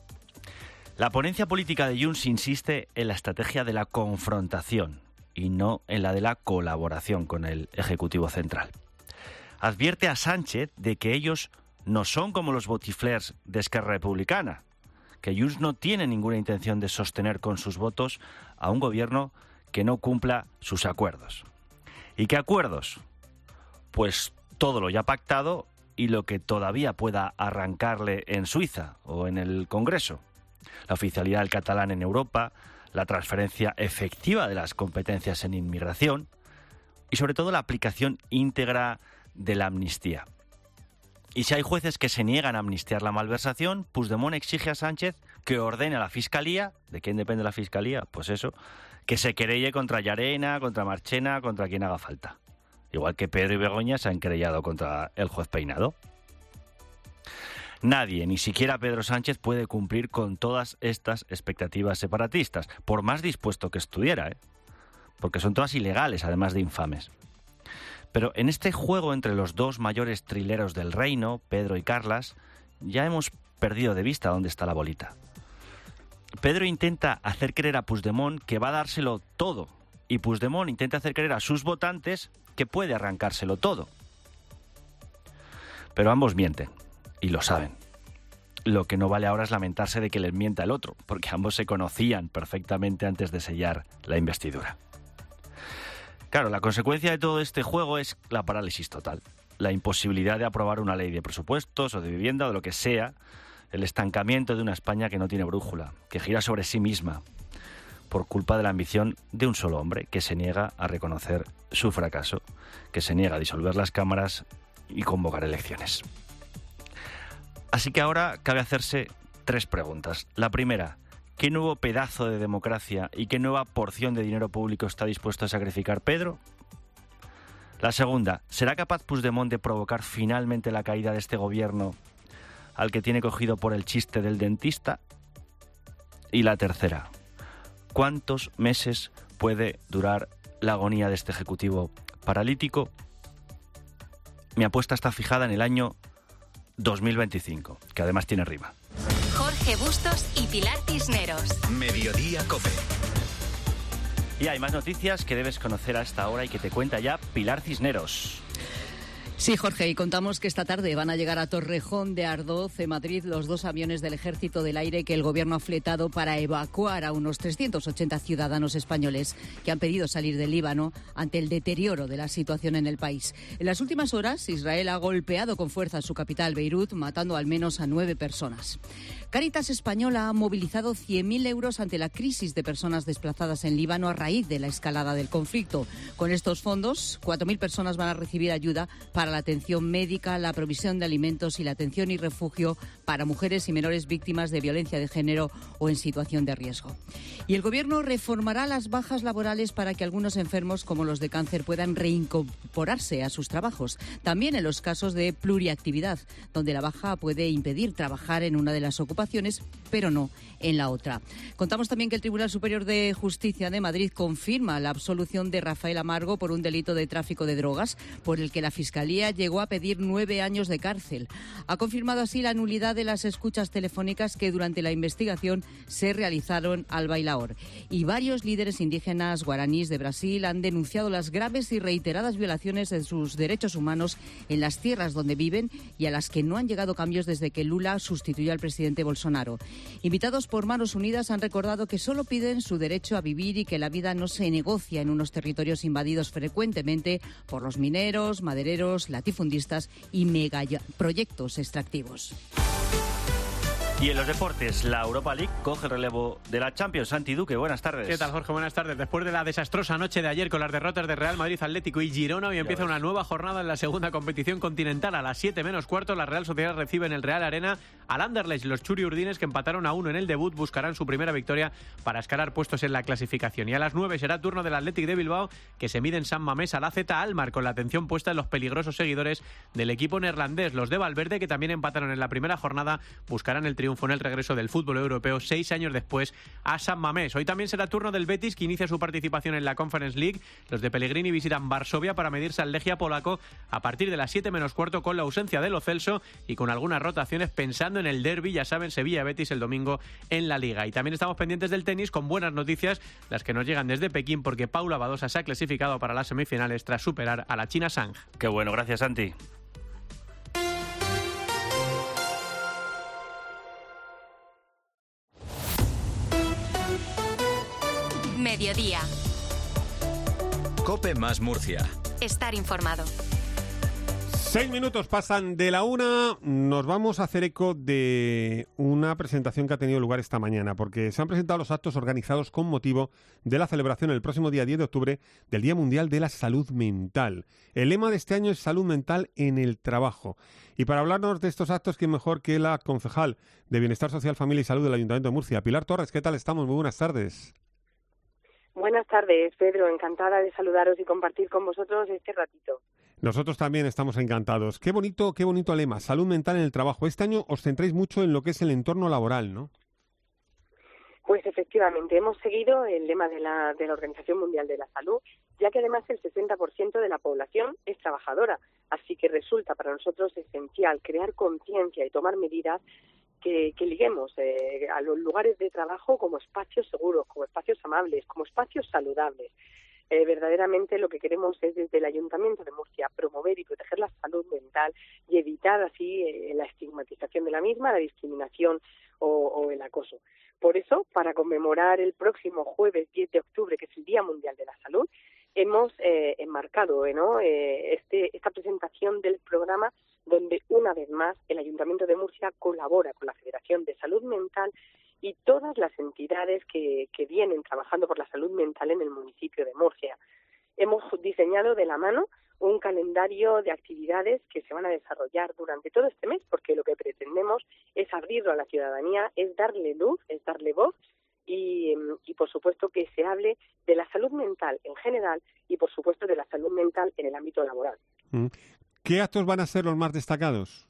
La ponencia política de Junts insiste en la estrategia de la confrontación y no en la de la colaboración con el Ejecutivo Central. Advierte a Sánchez de que ellos no son como los botiflers de Esquerra Republicana, que Junts no tiene ninguna intención de sostener con sus votos a un gobierno que no cumpla sus acuerdos. ¿Y qué acuerdos? Pues todo lo ya pactado y lo que todavía pueda arrancarle en Suiza o en el Congreso. La oficialidad del catalán en Europa, la transferencia efectiva de las competencias en inmigración y sobre todo la aplicación íntegra de la amnistía. Y si hay jueces que se niegan a amnistiar la malversación, Puigdemont exige a Sánchez que ordene a la Fiscalía, ¿de quién depende la Fiscalía? Pues eso, que se querelle contra Llarena, contra Marchena, contra quien haga falta. Igual que Pedro y Begoña se han querellado contra el juez Peinado. Nadie, ni siquiera Pedro Sánchez, puede cumplir con todas estas expectativas separatistas, por más dispuesto que estuviera, porque son todas ilegales, además de infames. Pero en este juego entre los dos mayores trileros del reino, Pedro y Carlas, ya hemos perdido de vista dónde está la bolita. Pedro intenta hacer creer a Puigdemont que va a dárselo todo, y Puigdemont intenta hacer creer a sus votantes que puede arrancárselo todo. Pero ambos mienten, y lo saben. Lo que no vale ahora es lamentarse de que les mienta el otro, porque ambos se conocían perfectamente antes de sellar la investidura. Claro, la consecuencia de todo este juego es la parálisis total, la imposibilidad de aprobar una ley de presupuestos o de vivienda o de lo que sea, el estancamiento de una España que no tiene brújula, que gira sobre sí misma, por culpa de la ambición de un solo hombre que se niega a reconocer su fracaso, que se niega a disolver las cámaras y convocar elecciones. Así que ahora cabe hacerse 3 preguntas. La primera, ¿qué nuevo pedazo de democracia y qué nueva porción de dinero público está dispuesto a sacrificar Pedro? La segunda, ¿será capaz Puigdemont de provocar finalmente la caída de este gobierno al que tiene cogido por el chiste del dentista? Y la tercera, ¿cuántos meses puede durar la agonía de este ejecutivo paralítico? Mi apuesta está fijada en el año 2025, que además tiene rima. Jorge Bustos y Pilar Cisneros. Mediodía COPE. Y hay más noticias que debes conocer a esta hora y que te cuenta ya Pilar Cisneros. Sí, Jorge, y contamos que esta tarde van a llegar a Torrejón de Ardoz, en Madrid, los 2 aviones del Ejército del Aire que el Gobierno ha fletado para evacuar a unos 380 ciudadanos españoles que han pedido salir del Líbano ante el deterioro de la situación en el país. En las últimas horas, Israel ha golpeado con fuerza su capital, Beirut, matando al menos a 9 personas. Cáritas Española ha movilizado 100.000 euros ante la crisis de personas desplazadas en Líbano a raíz de la escalada del conflicto. Con estos fondos, 4.000 personas van a recibir ayuda para para la atención médica, la provisión de alimentos y la atención y refugio para mujeres y menores víctimas de violencia de género o en situación de riesgo. Y el Gobierno reformará las bajas laborales para que algunos enfermos, como los de cáncer, puedan reincorporarse a sus trabajos. También en los casos de pluriactividad, donde la baja puede impedir trabajar en una de las ocupaciones, pero no en la otra. Contamos también que el Tribunal Superior de Justicia de Madrid confirma la absolución de Rafael Amargo por un delito de tráfico de drogas, por el que la Fiscalía llegó a pedir 9 años de cárcel. Ha confirmado así la nulidad de las escuchas telefónicas que durante la investigación se realizaron al bailaor. Y varios líderes indígenas guaraníes de Brasil han denunciado las graves y reiteradas violaciones de sus derechos humanos en las tierras donde viven y a las que no han llegado cambios desde que Lula sustituyó al presidente Bolsonaro. Invitados por Manos Unidas han recordado que solo piden su derecho a vivir y que la vida no se negocia en unos territorios invadidos frecuentemente por los mineros, madereros, latifundistas y megaproyectos extractivos. Y en los deportes, la Europa League coge el relevo de la Champions. Santi Duque, buenas tardes. ¿Qué tal, Jorge? Buenas tardes. Después de la desastrosa noche de ayer con las derrotas de Real Madrid, Atlético y Girona, hoy empieza una nueva jornada en la segunda competición continental. A las 7 menos cuarto, la Real Sociedad recibe en el Real Arena al Anderlecht. Los churiurdines, que empataron a 1 en el debut, buscarán su primera victoria para escalar puestos en la clasificación. Y a las 9 será turno del Athletic de Bilbao, que se mide en San Mamés al AZ Alkmaar, con la atención puesta en los peligrosos seguidores del equipo neerlandés. Los de Valverde, que también empataron en la primera jornada, buscarán el triunfo en el regreso del fútbol europeo 6 años después a San Mamés. Hoy también será turno del Betis, que inicia su participación en la Conference League. Los de Pellegrini visitan Varsovia para medirse al Legia polaco a partir de las 7 menos cuarto, con la ausencia de Lo Celso y con algunas rotaciones pensando en el derbi, ya saben, Sevilla-Betis el domingo en la Liga. Y también estamos pendientes del tenis con buenas noticias, las que nos llegan desde Pekín, porque Paula Badosa se ha clasificado para las semifinales tras superar a la china Zhang. Qué bueno, gracias, Santi. Mediodía. COPE más Murcia. Estar informado. 6 minutos pasan de la 1. Nos vamos a hacer eco de una presentación que ha tenido lugar esta mañana, porque se han presentado los actos organizados con motivo de la celebración el próximo día 10 de octubre del Día Mundial de la Salud Mental. El lema de este año es Salud Mental en el Trabajo. Y para hablarnos de estos actos, ¿quién mejor que la concejal de Bienestar Social, Familia y Salud del Ayuntamiento de Murcia? Pilar Torres, ¿qué tal estamos? Muy buenas tardes. Buenas tardes, Pedro. Encantada de saludaros y compartir con vosotros este ratito. Nosotros también estamos encantados. Qué bonito lema, salud mental en el trabajo. Este año os centráis mucho en lo que es el entorno laboral, ¿no? Pues efectivamente, hemos seguido el lema de la Organización Mundial de la Salud, ya que además el 60% de la población es trabajadora. Así que resulta para nosotros esencial crear conciencia y tomar medidas que liguemos a los lugares de trabajo como espacios seguros, como espacios amables, como espacios saludables. Verdaderamente lo que queremos es desde el Ayuntamiento de Murcia promover y proteger la salud mental y evitar así la estigmatización de la misma, la discriminación o el acoso. Por eso, para conmemorar el próximo jueves 10 de octubre, que es el Día Mundial de la Salud, hemos enmarcado esta presentación del programa, donde una vez más el Ayuntamiento de Murcia colabora con la Federación de Salud Mental y todas las entidades que vienen trabajando por la salud mental en el municipio de Murcia. Hemos diseñado de la mano un calendario de actividades que se van a desarrollar durante todo este mes, porque lo que pretendemos es abrirlo a la ciudadanía, es darle luz, es darle voz y por supuesto que se hable de la salud mental en general y por supuesto de la salud mental en el ámbito laboral. ¿Qué actos van a ser los más destacados?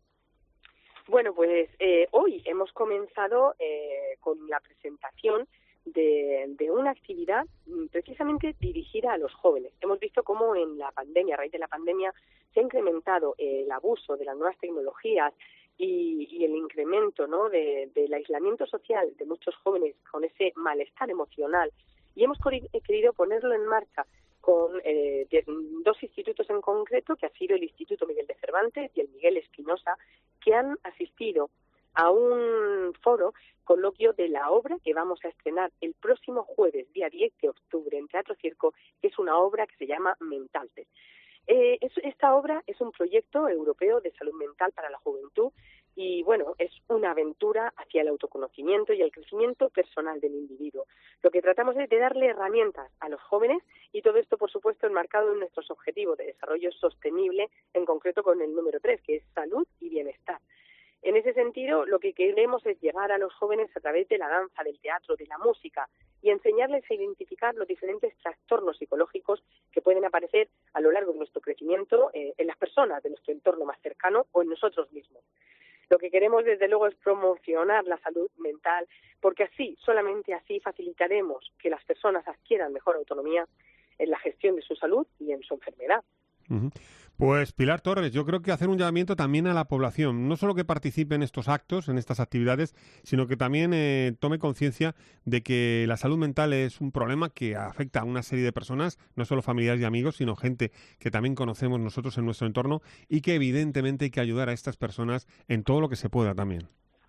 Bueno, pues hoy hemos comenzado con la presentación de una actividad precisamente dirigida a los jóvenes. Hemos visto cómo en la pandemia, a raíz de la pandemia, se ha incrementado el abuso de las nuevas tecnologías y el incremento, ¿no?, del aislamiento social de muchos jóvenes con ese malestar emocional. Y hemos querido ponerlo en marcha con dos institutos en concreto, que ha sido el Instituto Miguel de Cervantes y el Miguel Espinosa, que han asistido a un foro, coloquio de la obra que vamos a estrenar el próximo jueves, día 10 de octubre, en Teatro Circo, que es una obra que se llama Mentalte. Esta obra es un proyecto europeo de salud mental para la juventud Y bueno, es una aventura hacia el autoconocimiento y el crecimiento personal del individuo. Lo que tratamos es de darle herramientas a los jóvenes y todo esto, por supuesto, enmarcado en nuestros objetivos de desarrollo sostenible, en concreto con el número 3, que es salud y bienestar. En ese sentido, lo que queremos es llegar a los jóvenes a través de la danza, del teatro, de la música y enseñarles a identificar los diferentes trastornos psicológicos que pueden aparecer a lo largo de nuestro crecimiento en las personas de nuestro entorno más cercano o en nosotros mismos. Lo que queremos, desde luego, es promocionar la salud mental, porque así, solamente así, facilitaremos que las personas adquieran mejor autonomía en la gestión de su salud y en su enfermedad. Uh-huh. Pues Pilar Torres, yo creo que hacer un llamamiento también a la población, no solo que participe en estos actos, en estas actividades, sino que también tome conciencia de que la salud mental es un problema que afecta a una serie de personas, no solo familiares y amigos, sino gente que también conocemos nosotros en nuestro entorno y que evidentemente hay que ayudar a estas personas en todo lo que se pueda también.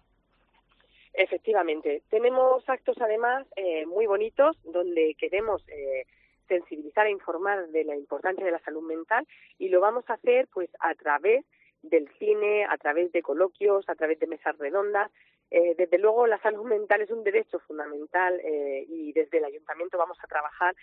Efectivamente, tenemos actos además muy bonitos donde queremos sensibilizar e informar de la importancia de la salud mental y lo vamos a hacer pues a través del cine, a través de coloquios, a través de mesas redondas. Desde luego la salud mental es un derecho fundamental y desde el Ayuntamiento vamos a trabajar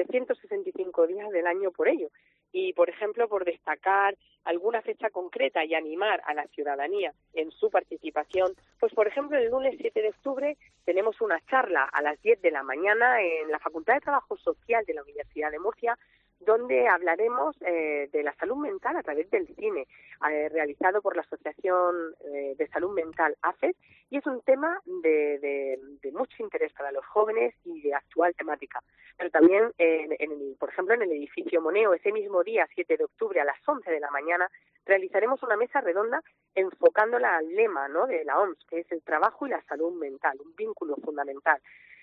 365 días del año por ello. Y, por ejemplo, por destacar alguna fecha concreta y animar a la ciudadanía en su participación, pues, por ejemplo, el lunes 7 de octubre tenemos una charla a las 10 de la mañana en la Facultad de Trabajo Social de la Universidad de Murcia, donde hablaremos de la salud mental a través del cine, realizado por la Asociación de Salud Mental AFED, y es un tema de mucho interés para los jóvenes y de actual temática. Pero también, por ejemplo, en el edificio Moneo, ese mismo día, 7 de octubre, a las 11 de la mañana, realizaremos una mesa redonda enfocándola al lema, ¿no?, de la OMS, que es el trabajo y la salud mental, un vínculo fundamental.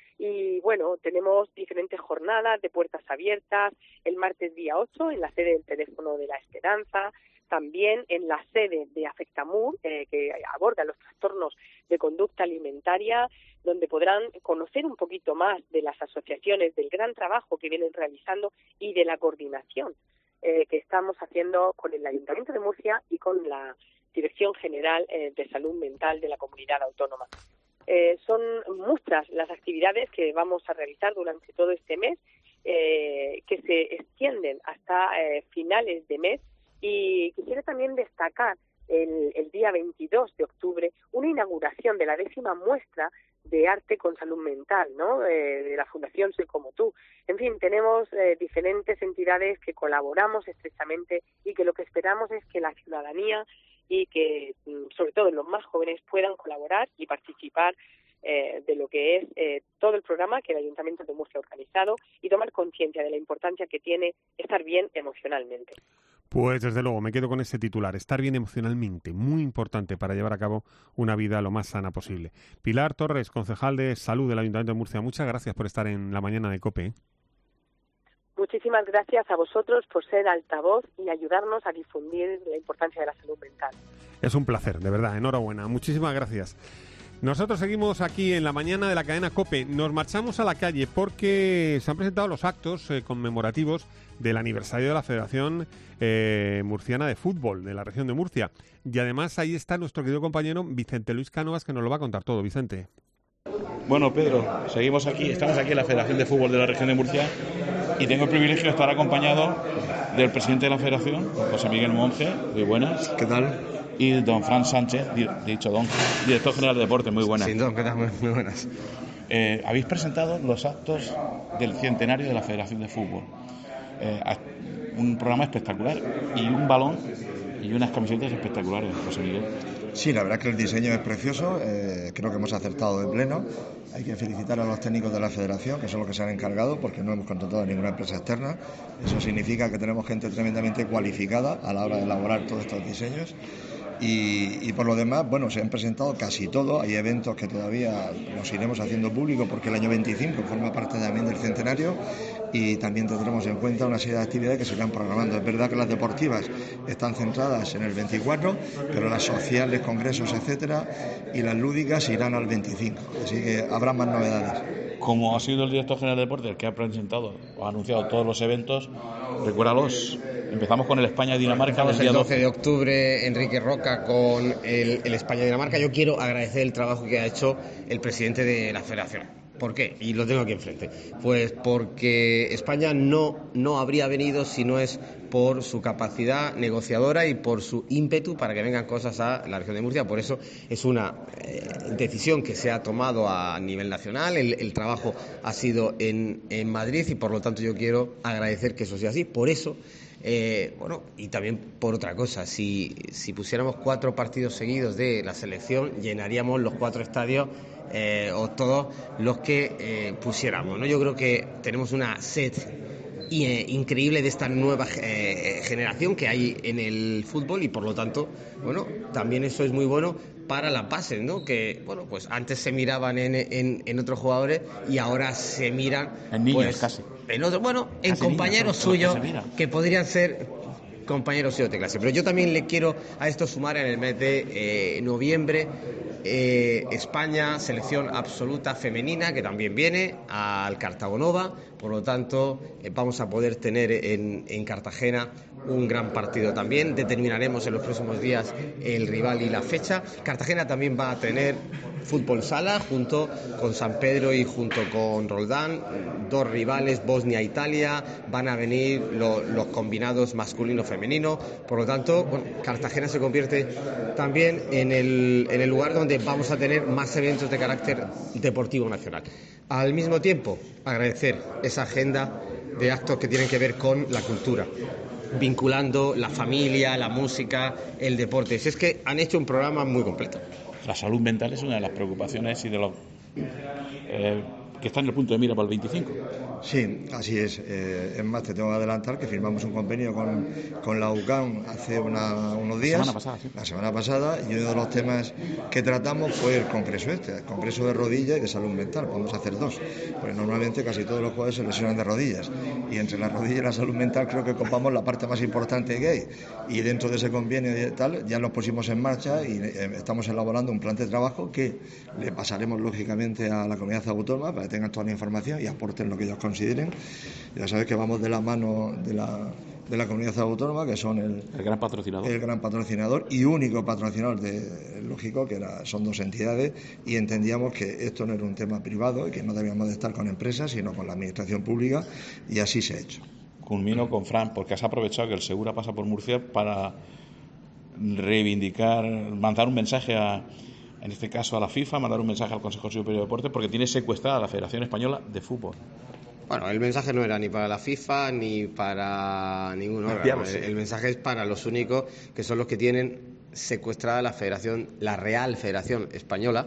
Y bueno, tenemos diferentes jornadas de puertas abiertas, el martes día 8 en la sede del Teléfono de la Esperanza, también en la sede de Afectamur, que aborda los trastornos de conducta alimentaria, donde podrán conocer un poquito más de las asociaciones, del gran trabajo que vienen realizando y de la coordinación que estamos haciendo con el Ayuntamiento de Murcia y con la Dirección General de Salud Mental de la Comunidad Autónoma. Son muchas las actividades que vamos a realizar durante todo este mes, que se extienden hasta finales de mes, y quisiera también destacar el día 22 de octubre una inauguración de la 10ª muestra de arte con salud mental, ¿no?, de la Fundación Soy Como Tú. En fin, tenemos diferentes entidades que colaboramos estrechamente y que lo que esperamos es que la ciudadanía y que, sobre todo los más jóvenes, puedan colaborar y participar de lo que es todo el programa que el Ayuntamiento de Murcia ha organizado y tomar conciencia de la importancia que tiene estar bien emocionalmente. Pues desde luego, me quedo con ese titular, estar bien emocionalmente, muy importante para llevar a cabo una vida lo más sana posible. Pilar Torres, concejal de Salud del Ayuntamiento de Murcia, muchas gracias por estar en la mañana de COPE. Muchísimas gracias a vosotros por ser altavoz y ayudarnos a difundir la importancia de la salud mental. Es un placer, de verdad, enhorabuena, muchísimas gracias. Nosotros seguimos aquí en la mañana de la cadena COPE. Nos marchamos a la calle porque se han presentado los actos conmemorativos del aniversario de la Federación Murciana de Fútbol de la región de Murcia. Y además ahí está nuestro querido compañero Vicente Luis Cánovas, que nos lo va a contar todo. Vicente. Bueno, Pedro, estamos aquí en la Federación de Fútbol de la región de Murcia y tengo el privilegio de estar acompañado del presidente de la Federación, José Miguel Monge. Muy buenas. ¿Qué tal? Y don Fran Sánchez, director general de deporte. Muy buenas. Sí, don, ¿qué tal? Muy buenas. Habéis presentado los actos del centenario de la Federación de Fútbol. Un programa espectacular y un balón y unas camisetas espectaculares, José Miguel. Sí, la verdad es que el diseño es precioso, creo que hemos acertado de pleno. Hay que felicitar a los técnicos de la Federación, que son los que se han encargado, porque no hemos contratado a ninguna empresa externa. Eso significa que tenemos gente tremendamente cualificada a la hora de elaborar todos estos diseños. Y por lo demás, bueno, se han presentado casi todo. Hay eventos que todavía los iremos haciendo público porque el año 25 forma parte también del centenario y también tendremos en cuenta una serie de actividades que se irán programando. Es verdad que las deportivas están centradas en el 24, pero las sociales, congresos, etcétera, y las lúdicas irán al 25. Así que habrá más novedades. como ha sido el director general de deporte el que ha presentado o ha anunciado todos los eventos, recuérdalos. Empezamos con el España-Dinamarca el día 12 de octubre, Enrique Roca con el España-Dinamarca. Yo quiero agradecer el trabajo que ha hecho el presidente de la Federación. ¿Por qué? Y lo tengo aquí enfrente. Pues porque España no habría venido si no es por su capacidad negociadora y por su ímpetu para que vengan cosas a la región de Murcia. Por eso es una decisión que se ha tomado a nivel nacional. El trabajo ha sido en Madrid y por lo tanto yo quiero agradecer que eso sea así. Por eso, y también por otra cosa, si pusiéramos 4 partidos seguidos de la selección, llenaríamos los 4 estadios o todos los que pusiéramos, ¿no? Yo creo que tenemos una sed increíble de esta nueva generación que hay en el fútbol y por lo tanto, también eso es muy bueno para las bases, ¿no? Que, pues antes se miraban en otros jugadores y ahora se miran en niños casi. En otros, en compañeros suyos que podrían ser compañeros suyos de clase. Pero yo también le quiero a esto sumar en el mes de noviembre España, selección absoluta femenina, que también viene al Cartagonova. Por lo tanto, vamos a poder tener en Cartagena un gran partido también. Determinaremos en los próximos días el rival y la fecha. Cartagena también va a tener fútbol sala junto con San Pedro y junto con Roldán, 2 rivales, Bosnia-Italia. Van a venir los combinados masculino-femenino. Por lo tanto, Cartagena se convierte también en el lugar donde vamos a tener más eventos de carácter deportivo nacional. Al mismo tiempo, agradecer esa agenda de actos que tienen que ver con la cultura, vinculando la familia, la música, el deporte. Es que han hecho un programa muy completo. La salud mental es una de las preocupaciones y de los que está en el punto de mira para el 25. Sí, así es. Es más, te tengo que adelantar que firmamos un convenio con la UCAM hace unos días. La semana pasada, y uno de los temas que tratamos fue el congreso el congreso de rodilla y de salud mental. Vamos a hacer 2, porque normalmente casi todos los jugadores se lesionan de rodillas, y entre la rodilla y la salud mental creo que ocupamos la parte más importante que hay, y dentro de ese convenio y tal ya lo pusimos en marcha y estamos elaborando un plan de trabajo que le pasaremos lógicamente a la comunidad autónoma para que tengan toda la información y aporten lo que ellos consideren. Ya sabes que vamos de la mano de la comunidad autónoma, que son el gran patrocinador. El gran patrocinador y único patrocinador lógico, que son 2 entidades, y entendíamos que esto no era un tema privado y que no debíamos de estar con empresas, sino con la administración pública, y así se ha hecho. Culmino con Fran, porque has aprovechado que el Segura pasa por Murcia para reivindicar, mandar un mensaje en este caso a la FIFA, mandar un mensaje al Consejo Superior de Deportes, porque tiene secuestrada a la Federación Española de Fútbol. Bueno, el mensaje no era ni para la FIFA ni para ningún órgano. El mensaje es para los únicos que son los que tienen secuestrada la Real Federación Española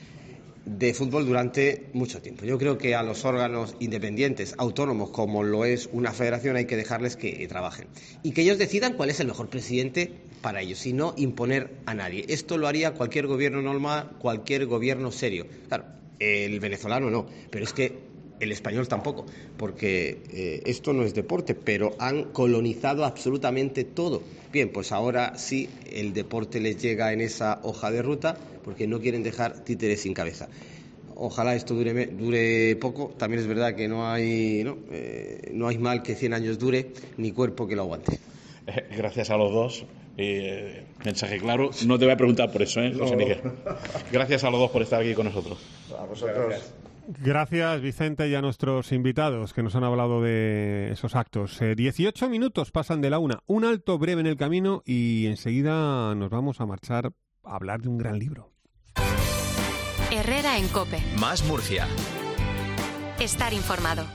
de Fútbol durante mucho tiempo. Yo creo que a los órganos independientes, autónomos, como lo es una federación, hay que dejarles que trabajen y que ellos decidan cuál es el mejor presidente para ellos, y no imponer a nadie. Esto lo haría cualquier gobierno normal, cualquier gobierno serio. Claro, el venezolano no, pero es que el español tampoco, porque esto no es deporte, pero han colonizado absolutamente todo. Bien, pues ahora sí el deporte les llega en esa hoja de ruta, porque no quieren dejar títeres sin cabeza. Ojalá esto dure poco. También es verdad que no hay mal que 100 años dure, ni cuerpo que lo aguante. Gracias a los dos. Mensaje claro. No te voy a preguntar por eso, José Miguel. Gracias a los dos por estar aquí con nosotros. A vosotros. Gracias, Vicente, y a nuestros invitados que nos han hablado de esos actos. 18 minutos pasan de la 1. Un alto breve en el camino y enseguida nos vamos a marchar a hablar de un gran libro. Herrera en COPE. Más Murcia. Estar informado.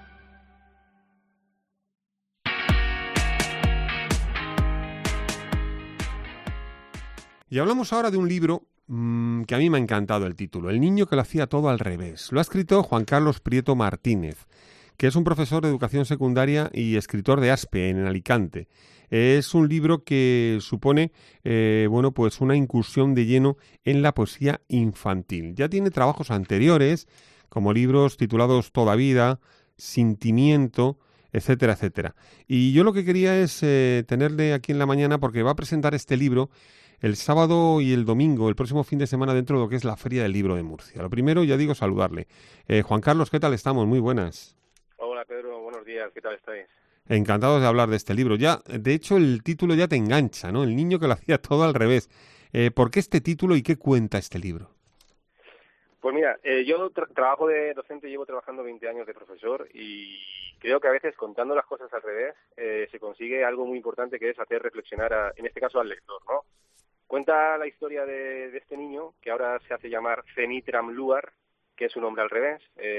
Y hablamos ahora de un libro que a mí me ha encantado el título, El niño que lo hacía todo al revés. Lo ha escrito Juan Carlos Prieto Martínez, que es un profesor de educación secundaria y escritor de ASPE en Alicante. Es un libro que supone pues una incursión de lleno en la poesía infantil. Ya tiene trabajos anteriores, como libros titulados Toda vida, Sentimiento, etcétera, etcétera. Y yo lo que quería es tenerle aquí en la mañana, porque va a presentar este libro el sábado y el domingo, el próximo fin de semana, dentro de lo que es la Feria del Libro de Murcia. Lo primero, ya digo, saludarle. Juan Carlos, ¿qué tal estamos? Muy buenas. Hola Pedro, buenos días, ¿qué tal estáis? Encantados de hablar de este libro. Ya, de hecho, el título ya te engancha, ¿no? El niño que lo hacía todo al revés. ¿Por qué este título y qué cuenta este libro? Pues mira, yo trabajo de docente, llevo trabajando 20 años de profesor y creo que a veces contando las cosas al revés se consigue algo muy importante, que es hacer reflexionar, en este caso, al lector, ¿no? Cuenta la historia de este niño, que ahora se hace llamar Zenitram Luar, que es su nombre al revés.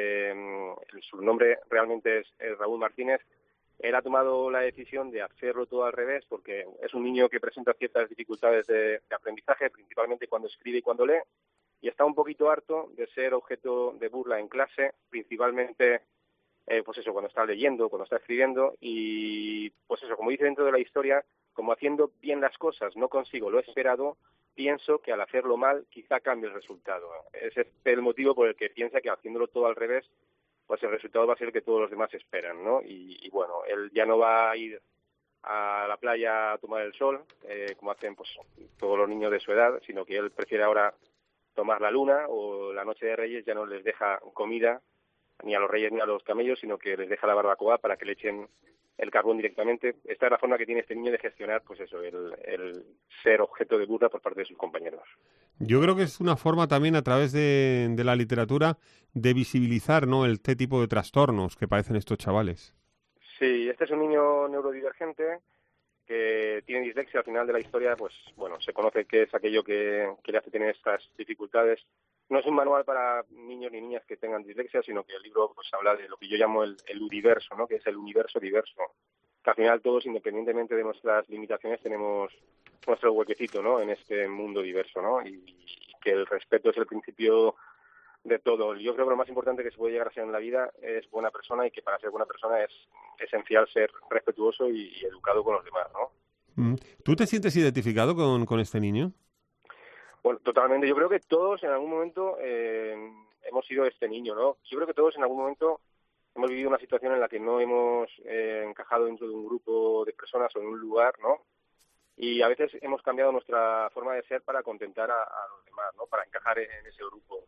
Su nombre realmente es Raúl Martínez. Él ha tomado la decisión de hacerlo todo al revés porque es un niño que presenta ciertas dificultades de aprendizaje, principalmente cuando escribe y cuando lee, y está un poquito harto de ser objeto de burla en clase, principalmente pues eso, cuando está leyendo, cuando está escribiendo, y pues eso, como dice dentro de la historia, como haciendo bien las cosas no consigo lo esperado, pienso que al hacerlo mal quizá cambie el resultado. Ese es el motivo por el que piensa que haciéndolo todo al revés, pues el resultado va a ser el que todos los demás esperan, ¿no? Y bueno, él ya no va a ir a la playa a tomar el sol, como hacen pues todos los niños de su edad, sino que él prefiere ahora tomar la luna, o la noche de Reyes ya no les deja comida ni a los reyes ni a los camellos, sino que les deja la barbacoa para que le echen el carbón directamente. Esta es la forma que tiene este niño de gestionar, pues eso, el ser objeto de burla por parte de sus compañeros. Yo creo que es una forma también, a través de la literatura, de visibilizar, ¿no?, este tipo de trastornos que padecen estos chavales. Sí, este es un niño neurodivergente que tiene dislexia. Al final de la historia, pues bueno, se conoce qué es aquello que le hace tener estas dificultades. No es un manual para niños ni niñas que tengan dislexia, sino que el libro pues habla de lo que yo llamo el universo, ¿no?, que es el universo diverso. Que al final todos, independientemente de nuestras limitaciones, tenemos nuestro huequecito, ¿no?, en este mundo diverso, ¿no? Y que el respeto es el principio de todo. Yo creo que lo más importante que se puede llegar a ser en la vida es buena persona, y que para ser buena persona es esencial ser respetuoso y educado con los demás, ¿no? ¿Tú te sientes identificado con este niño? Bueno, totalmente. Yo creo que todos en algún momento hemos sido este niño, ¿no? Yo creo que todos en algún momento hemos vivido una situación en la que no hemos encajado dentro de un grupo de personas o en un lugar, ¿no? Y a veces hemos cambiado nuestra forma de ser para contentar a los demás, ¿no?, para encajar en ese grupo.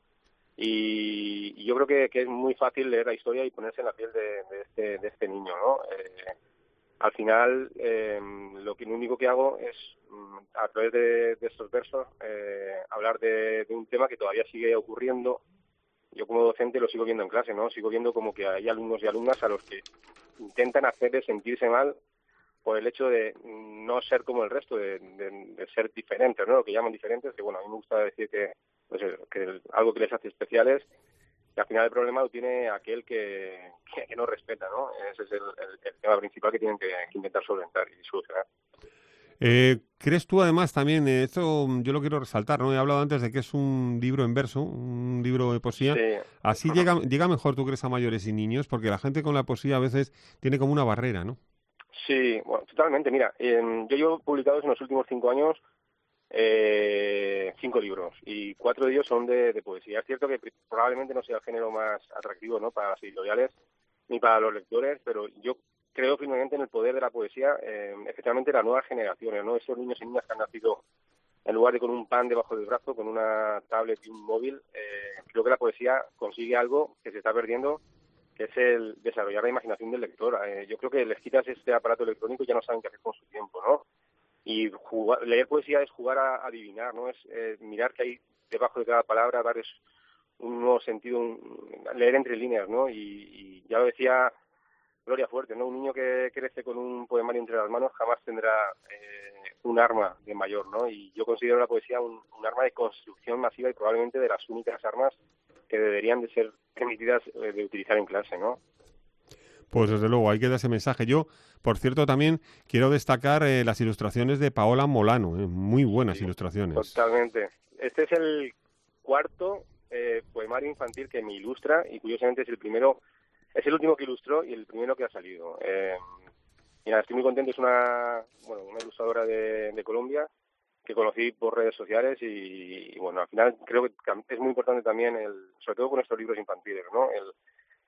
Y yo creo que es muy fácil leer la historia y ponerse en la piel de este niño, ¿no? Al final, lo único que hago es, a través de estos versos, hablar de un tema que todavía sigue ocurriendo. Yo como docente lo sigo viendo en clase, ¿no? Sigo viendo como que hay alumnos y alumnas a los que intentan hacerles sentirse mal por el hecho de no ser como el resto, de ser diferentes, ¿no? Lo que llaman diferentes, que bueno, a mí me gusta decir que algo que les hace especiales, y al final el problema lo tiene aquel que no respeta, ¿no? Ese es el tema principal que tienen que intentar solventar y solucionar. ¿Crees tú además también, esto yo lo quiero resaltar, ¿no? He hablado antes de que es un libro en verso, un libro de poesía. Sí. Así llega mejor, ¿tú crees, a mayores y niños? Porque la gente con la poesía a veces tiene como una barrera, ¿no? Sí, bueno, totalmente. Mira, yo llevo publicados en los últimos 5 años 5 libros, y 4 de ellos son de poesía. Es cierto que probablemente no sea el género más atractivo, ¿no?, para las editoriales ni para los lectores, pero yo creo firmemente en el poder de la poesía, especialmente las nuevas generaciones, ¿no? Esos niños y niñas que han nacido en lugar de con un pan debajo del brazo, con una tablet y un móvil. Creo que la poesía consigue algo que se está perdiendo, que es el desarrollar la imaginación del lector. Yo creo que les quitas este aparato electrónico y ya no saben qué hacer con su tiempo, ¿no? Y leer poesía es jugar a adivinar, ¿no? Es mirar que hay debajo de cada palabra, darles un nuevo sentido, leer entre líneas, ¿no? Y ya lo decía Gloria Fuerte, ¿no? Un niño que crece con un poemario entre las manos jamás tendrá un arma de mayor, ¿no? Y yo considero la poesía un arma de construcción masiva, y probablemente de las únicas armas que deberían de ser permitidas de utilizar en clase, ¿no? Pues desde luego, hay que dar ese mensaje. Yo, por cierto, también quiero destacar las ilustraciones de Paola Molano, muy buenas ilustraciones. Totalmente. Este es el cuarto poemario infantil que me ilustra, y curiosamente es el último que ilustró y el primero que ha salido. Y nada, estoy muy contento. Es una ilustradora de Colombia que conocí por redes sociales, y bueno, al final creo que es muy importante también, sobre todo con estos libros infantiles, ¿no?,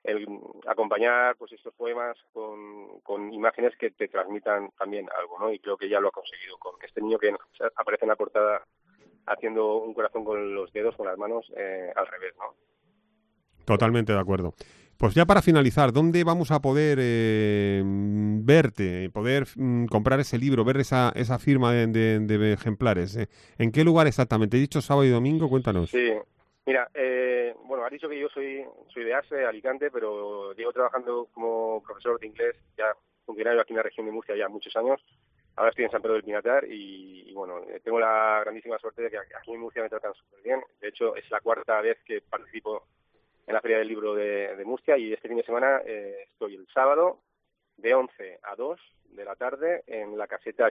el acompañar pues estos poemas con imágenes que te transmitan también algo, ¿no? Y creo que ya lo ha conseguido con este niño que aparece en la portada haciendo un corazón con los dedos, con las manos al revés, ¿no? Totalmente de acuerdo. Pues ya para finalizar, ¿dónde vamos a poder verte, poder comprar ese libro, ver esa firma de ejemplares? ¿En qué lugar exactamente? ¿He dicho sábado y domingo? Cuéntanos. Sí, mira, bueno, has dicho que yo soy de Ase, Alicante, pero llevo trabajando como profesor de inglés, ya funcionario aquí en la región de Murcia ya muchos años. Ahora estoy en San Pedro del Pinatar y bueno, tengo la grandísima suerte de que aquí en Murcia me tratan súper bien. De hecho, es la 4ª vez que participo en la Feria del Libro de Murcia y este fin de semana estoy el sábado de 11 a 2 de la tarde en la caseta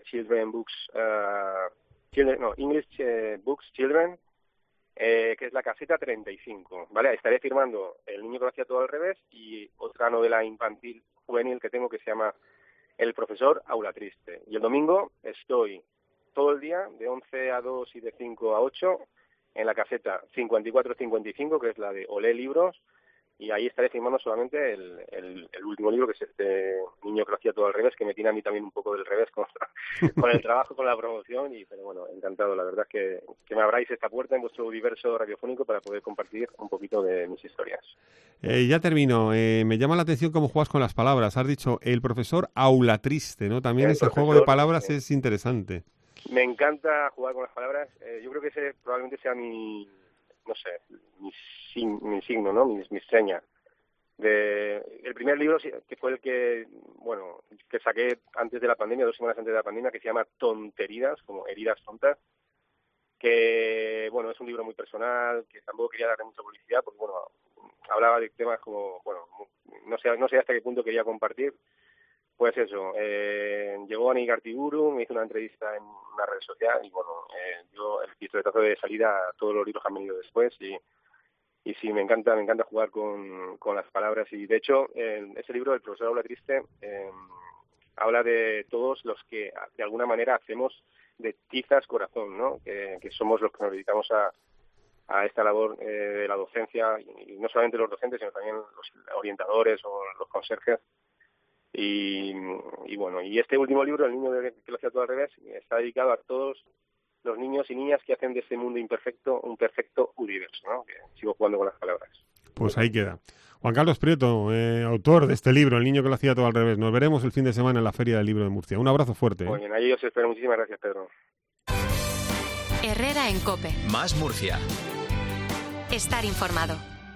English Books Children, que es la caseta 35, ¿vale? Estaré firmando El niño que lo hacía todo al revés y otra novela infantil juvenil que tengo que se llama El profesor Aula Triste. Y el domingo estoy todo el día de 11 a 2 y de 5 a 8 en la caseta 54-55, que es la de Olé Libros, y ahí estaré firmando solamente el último libro, que es este niño que lo hacía todo al revés, que me tiene a mí también un poco del revés con el trabajo, con la promoción, pero bueno, encantado, la verdad es que me abráis esta puerta en vuestro universo radiofónico para poder compartir un poquito de mis historias. Ya termino. Me llama la atención cómo juegas con las palabras. Has dicho el profesor Aula Triste, ¿no? También ese juego de palabras es interesante. Me encanta jugar con las palabras. Yo creo que ese probablemente sea mi signo, ¿no? Mi seña. El primer libro, que fue el que saqué antes de la pandemia, 2 semanas antes de la pandemia, que se llama Tonteridas, como heridas tontas, que, bueno, es un libro muy personal, que tampoco quería darle mucha publicidad, porque, bueno, hablaba de temas como, bueno, no sé hasta qué punto quería compartir. Pues eso, llegó Ani Gartiburu, me hizo una entrevista en una red social y bueno, yo el pistoletazo de salida a todos los libros que han venido después y sí, me encanta jugar con las palabras y de hecho ese libro, El profesor Aula Triste, habla de todos los que de alguna manera hacemos de tizas corazón, ¿no? Que somos los que nos dedicamos a esta labor de la docencia y no solamente los docentes, sino también los orientadores o los conserjes. Y bueno, y este último libro, El niño que lo hacía todo al revés, está dedicado a todos los niños y niñas que hacen de este mundo imperfecto un perfecto universo, ¿no? Que sigo jugando con las palabras. Pues ahí queda. Juan Carlos Prieto, autor de este libro, El niño que lo hacía todo al revés. Nos veremos el fin de semana en la Feria del Libro de Murcia. Un abrazo fuerte. Muy bien, ahí os espero. Muchísimas gracias, Pedro. Herrera en COPE. Más Murcia. Estar informado.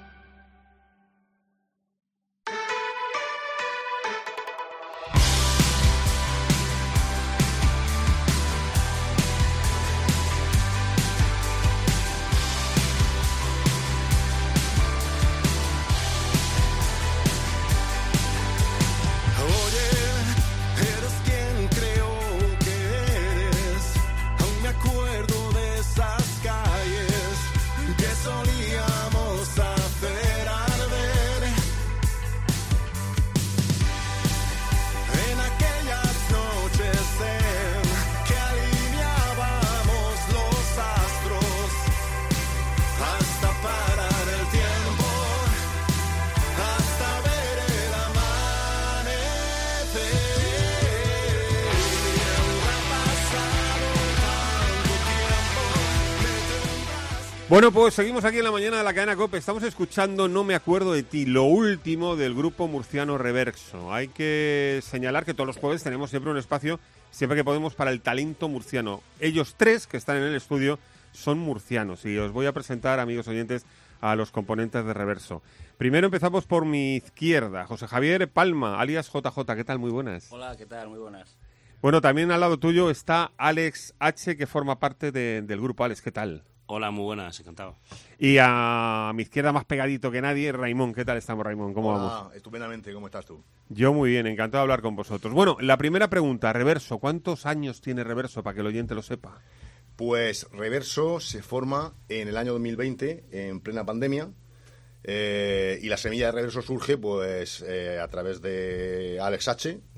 Bueno, pues seguimos aquí en la mañana de la cadena COPE. Estamos escuchando No me acuerdo de ti, lo último del grupo murciano Reverso. Hay que señalar que todos los jueves tenemos siempre un espacio, siempre que podemos, para el talento murciano. Ellos 3 que están en el estudio son murcianos y os voy a presentar, amigos oyentes, a los componentes de Reverso. Primero empezamos por mi izquierda, José Javier Palma, alias JJ. ¿Qué tal? Muy buenas. Hola, ¿qué tal? Muy buenas. Bueno, también al lado tuyo está Alex H, que forma parte del grupo. Alex, ¿qué tal? Hola, muy buenas, encantado. Y a mi izquierda, más pegadito que nadie, Raimón. ¿Qué tal estamos, Raimón? ¿Cómo vamos? Estupendamente, ¿cómo estás tú? Yo muy bien, encantado de hablar con vosotros. Bueno, la primera pregunta, Reverso. ¿Cuántos años tiene Reverso, para que el oyente lo sepa? Pues Reverso se forma en el año 2020, en plena pandemia, y la semilla de Reverso surge pues a través de Alex H.,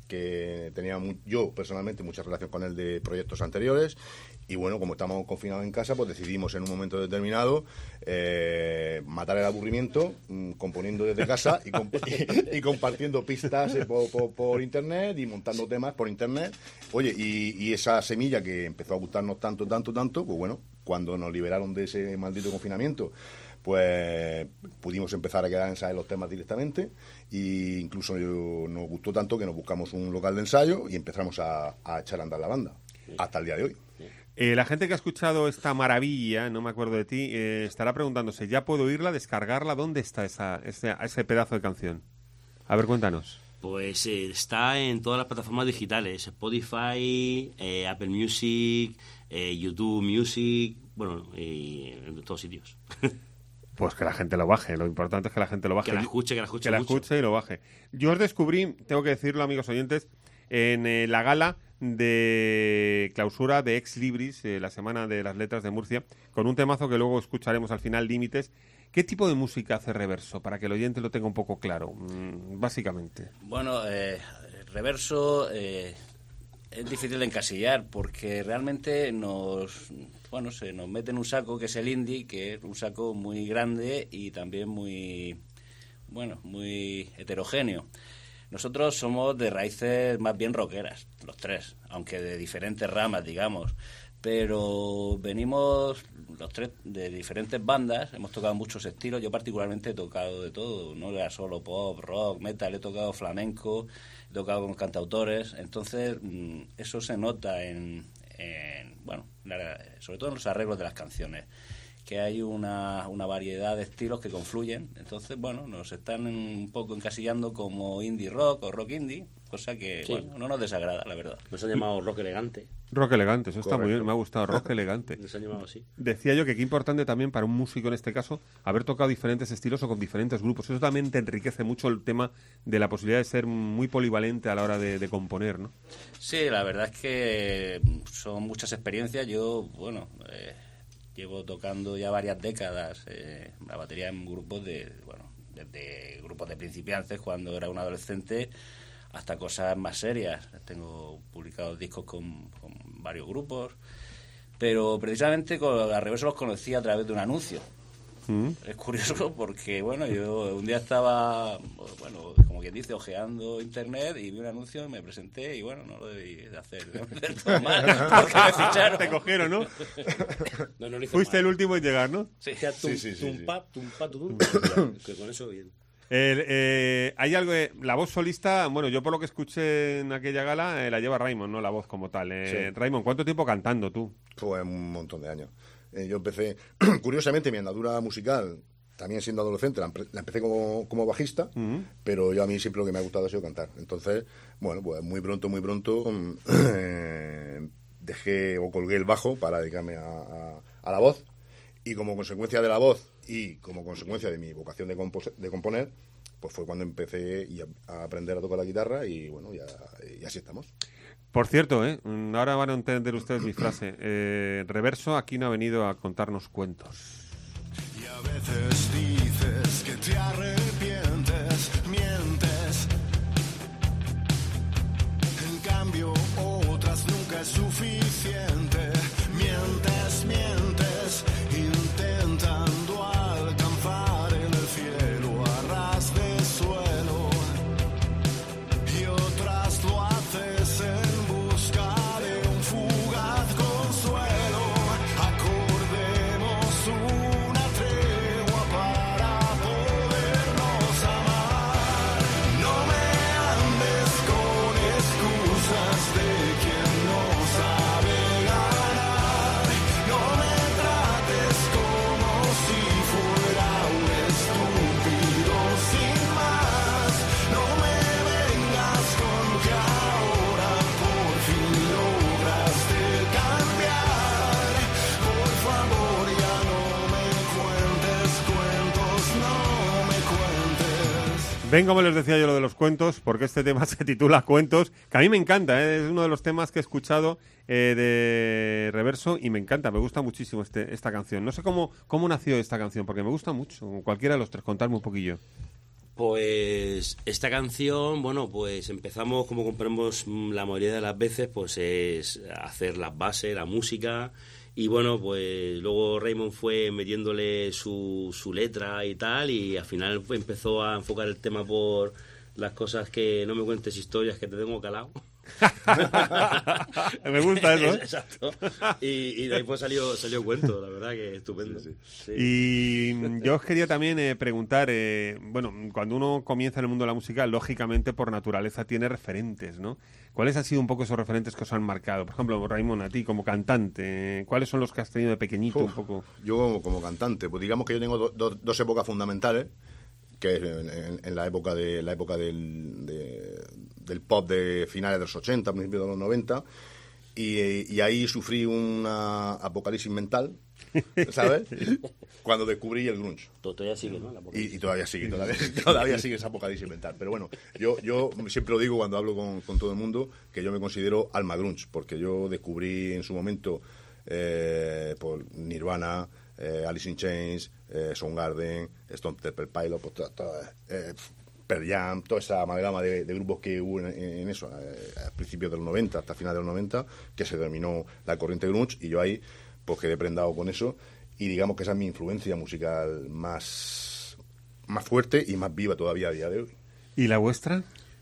que tenía yo personalmente mucha relación con él de proyectos anteriores. Y bueno, como estamos confinados en casa, pues decidimos en un momento determinado matar el aburrimiento componiendo desde casa y compartiendo pistas por internet y montando temas por internet. Oye, y esa semilla que empezó a gustarnos tanto, pues bueno, cuando nos liberaron de ese maldito confinamiento, pues pudimos empezar a quedar a ensayar los temas directamente, e incluso nos gustó tanto que nos buscamos un local de ensayo y empezamos a echar a andar la banda hasta el día de hoy. La gente que ha escuchado esta maravilla, no me acuerdo de ti, estará preguntándose, ¿ya puedo oírla, descargarla? ¿Dónde está ese pedazo de canción? A ver, cuéntanos. Pues está en todas las plataformas digitales, Spotify, Apple Music, YouTube Music, bueno, en todos sitios. Pues que la gente lo baje, lo importante es que la gente lo baje. Que la escuche y lo baje. Yo os descubrí, tengo que decirlo, amigos oyentes, en la gala de clausura de Ex Libris, la Semana de las Letras de Murcia, con un temazo que luego escucharemos al final, Límites. ¿Qué tipo de música hace Reverso? Para que el oyente lo tenga un poco claro, básicamente. Bueno, Reverso es difícil de encasillar porque realmente se nos mete en un saco que es el indie, que es un saco muy grande y también muy heterogéneo. Nosotros somos de raíces más bien rockeras, los tres, aunque de diferentes ramas, digamos. Pero venimos los tres de diferentes bandas, hemos tocado muchos estilos. Yo particularmente he tocado de todo, no era solo pop, rock, metal, he tocado flamenco, he tocado con cantautores. Entonces, eso se nota sobre todo en los arreglos de las canciones, que hay una variedad de estilos que confluyen. Entonces, bueno, nos están un poco encasillando como indie rock o rock indie, cosa que, sí, bueno, no nos desagrada, la verdad. Nos han llamado rock elegante. Rock elegante, eso está muy bien, me ha gustado, rock elegante. Nos han llamado así. Decía yo que qué importante también para un músico en este caso haber tocado diferentes estilos o con diferentes grupos. Eso también te enriquece mucho el tema de la posibilidad de ser muy polivalente a la hora de componer, ¿no? Sí, la verdad es que son muchas experiencias. Yo, llevo tocando ya varias décadas la batería en grupos desde grupos de principiantes cuando era un adolescente hasta cosas más serias. Tengo publicados discos con varios grupos, pero precisamente con la Reverso los conocí a través de un anuncio. Es curioso porque, yo un día estaba, como quien dice, ojeando internet y vi un anuncio y me presenté y, no lo debí de hacer del todo mal, porque me ficharon. Te cogieron, ¿no? No fuiste el último en llegar, ¿no? Sí. Tum, que con eso bien. Hay algo la voz solista, yo por lo que escuché en aquella gala la lleva Raimon, no la voz como tal. Sí. Raimon, ¿cuánto tiempo cantando tú? Pues un montón de años. Yo empecé, curiosamente, mi andadura musical, también siendo adolescente, la empecé como bajista, pero yo a mí siempre lo que me ha gustado ha sido cantar. Entonces, pues muy pronto dejé o colgué el bajo para dedicarme a la voz, y como consecuencia de la voz y como consecuencia de mi vocación de componer, pues fue cuando empecé a aprender a tocar la guitarra y y así estamos. Por cierto, ahora van a entender ustedes mi frase. Reverso aquí no ha venido a contarnos cuentos. Y a veces dices que te arrepientes, mientes. En cambio, otras nunca es suficiente. Mientes, intentando alcanzar el cielo a ras de suelo. Y otras lo haces en busca de un fugaz consuelo. Acordemos una tregua para podernos amar. No me andes con excusas de quien no sabe ganar. No me trates como si fuera un estúpido sin más. No me vengas con que ahora por fin lograste cambiar. Por favor, ya no me cuentes cuentos, no me cuentes. Ven como les decía yo lo de los cuentos, porque este tema se titula Cuentos, que a mí me encanta, es uno de los temas que he escuchado de Reverso y me encanta, me gusta muchísimo esta canción. No sé cómo nació esta canción, porque me gusta mucho, cualquiera de los tres, contarme un poquillo. Pues esta canción, bueno, pues empezamos como compramos la mayoría de las veces, pues es hacer las bases, la música, y bueno, pues luego Raymond fue metiéndole su letra y tal, y al final empezó a enfocar el tema por las cosas que no me cuentes historias que te tengo calado. Me gusta eso, ¿eh? Exacto. Y de ahí pues salió cuento, la verdad que estupendo. Sí. Y yo os quería también preguntar, bueno, cuando uno comienza en el mundo de la música, lógicamente por naturaleza tiene referentes, ¿no? ¿Cuáles han sido un poco esos referentes que os han marcado? Por ejemplo, Raymond, a ti como cantante, ¿cuáles son los que has tenido de pequeñito un poco? Yo como cantante, pues digamos que yo tengo dos épocas fundamentales, que es en la época del pop de finales de los 80, principios de los 90, y ahí sufrí una apocalipsis mental, ¿sabes? Cuando descubrí el grunge. Todavía sigue, ¿no? Y todavía sigue esa apocalipsis mental. Pero bueno, yo siempre lo digo cuando hablo con todo el mundo, que yo me considero alma grunge, porque yo descubrí en su momento por Nirvana, Alice in Chains, Soundgarden, Stone Temple Pilots, Pearl Jam, toda esa amalgama de grupos que hubo en eso, a principios del 90, hasta finales del 90, que se terminó la corriente grunge, y yo ahí pues quedé prendado con eso, y digamos que esa es mi influencia musical más fuerte y más viva todavía a día de hoy. ¿Y la vuestra?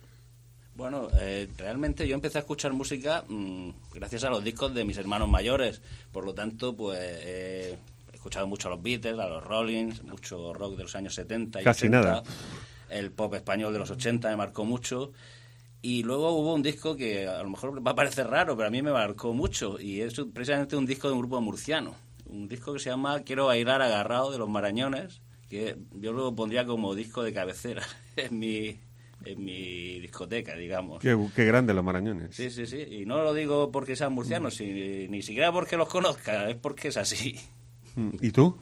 Bueno, realmente yo empecé a escuchar música gracias a los discos de mis hermanos mayores, por lo tanto, pues he escuchado mucho a los Beatles, a los Rollins, mucho rock de los años 70 y Casi 80. Nada. El pop español de los 80 me marcó mucho. Y luego hubo un disco que a lo mejor va a parecer raro, pero a mí me marcó mucho. Y es precisamente un disco de un grupo murciano. Un disco que se llama Quiero bailar agarrado, de Los Marañones, que yo lo pondría como disco de cabecera en mi discoteca, digamos. Qué grande Los Marañones. Sí. Y no lo digo porque sean murcianos, ni siquiera porque los conozca, es porque es así. ¿Y tú?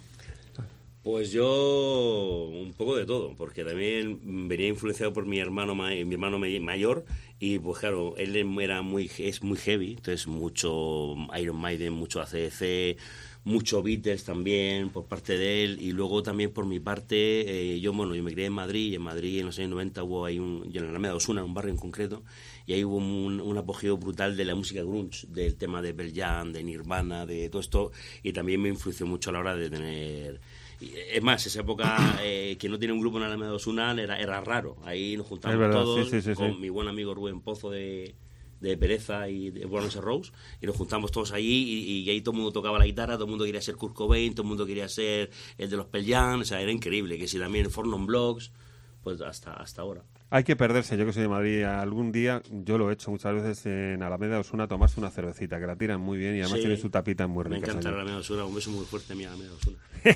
Pues yo un poco de todo, porque también venía influenciado por mi hermano mayor, y pues claro, él es muy heavy, entonces mucho Iron Maiden, mucho AC/DC, mucho Beatles también por parte de él, y luego también por mi parte, yo me crié en Madrid, y en Madrid en los años 90 hubo ahí y en la Alameda de Osuna, un barrio en concreto, y ahí hubo un apogeo brutal de la música grunge, del tema de Pearl Jam, de Nirvana, de todo esto, y también me influenció mucho a la hora de tener... Es más, esa época que no tiene un grupo en la Alameda de Osuna era raro. Ahí nos juntamos todos con mi buen amigo Rubén Pozo de Pereza y de Buenos Rose, y nos juntamos todos allí, y ahí todo el mundo tocaba la guitarra, todo el mundo quería ser Kurt Cobain, todo el mundo quería ser el de los Pearl Jam, o sea, era increíble. Que si también Fornon Blocks, pues hasta ahora. Hay que perderse, yo que soy de Madrid, algún día, yo lo he hecho muchas veces en Alameda de Osuna, tomarse una cervecita, que la tiran muy bien y además tiene su tapita muy rica. Me encanta la Alameda de Osuna, un beso muy fuerte a mi Alameda de Osuna.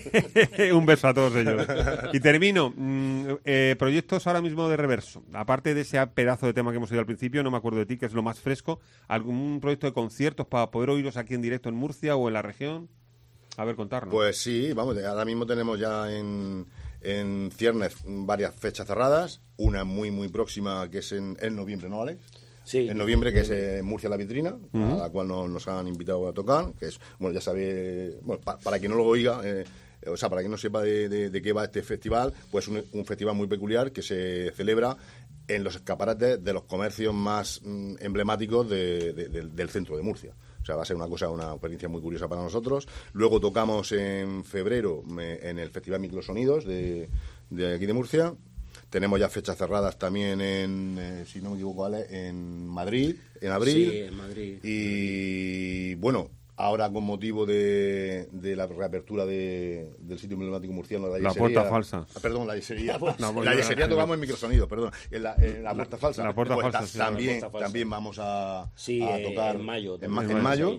Un beso a todos ellos. Y termino, proyectos ahora mismo de Reverso, aparte de ese pedazo de tema que hemos oído al principio, no me acuerdo de ti, que es lo más fresco, ¿algún proyecto de conciertos para poder oíros aquí en directo en Murcia o en la región? A ver, contarnos. Pues sí, vamos, ahora mismo tenemos ya en ciernes varias fechas cerradas, una muy muy próxima que es en noviembre, ¿no, Alex? Sí. En noviembre, que es en Murcia La Vitrina, a la cual nos han invitado a tocar, que es, bueno, ya sabe, bueno, para quien no lo oiga, o sea, para quien no sepa de qué va este festival, pues un festival muy peculiar que se celebra en los escaparates de los comercios más emblemáticos del centro de Murcia. O sea, va a ser una experiencia muy curiosa para nosotros. Luego tocamos en febrero en el Festival Microsonidos de aquí de Murcia. Tenemos ya fechas cerradas también si no me equivoco, ¿vale? En Madrid, en abril. Sí, en Madrid. Y bueno, ahora con motivo de la reapertura del sitio emblemático murciano, la Puerta Falsa. Perdón, la yesería. La yesería tocamos en Microsonidos, perdón. En la Puerta Falsa. La Puerta pues Falsa, sí, también vamos a tocar en mayo. En mayo.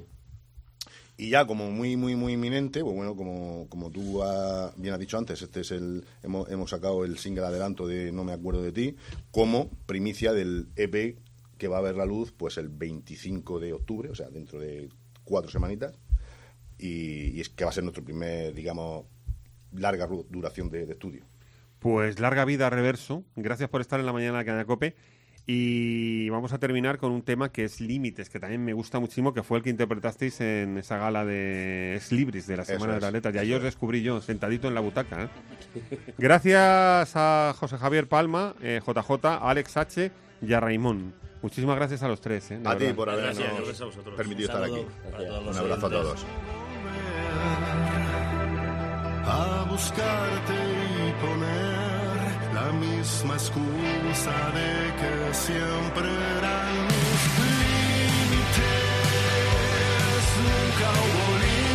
Y ya como muy muy muy inminente, pues bueno, como tú bien has dicho antes, hemos sacado el single adelanto de No me acuerdo de ti, como primicia del EP que va a ver la luz pues el 25 de octubre, o sea, dentro de 4 semanitas, y es que va a ser nuestro primer, digamos, larga duración de estudio. Pues larga vida Reverso, gracias por estar en la mañana de Cadena COPE. Y vamos a terminar con un tema que es Límites, que también me gusta muchísimo, que fue el que interpretasteis en esa gala de Es Libris de la Semana de las Letras. Y ahí os descubrí yo, sentadito en la butaca, ¿eh? Gracias a José Javier Palma, JJ, a Alex H. y a Raimón. Muchísimas gracias a los tres. A ti por habernos permitido estar aquí. Un abrazo a todos. A buscarte y poner la misma excusa de que siempre eran mis límites. Nunca hubo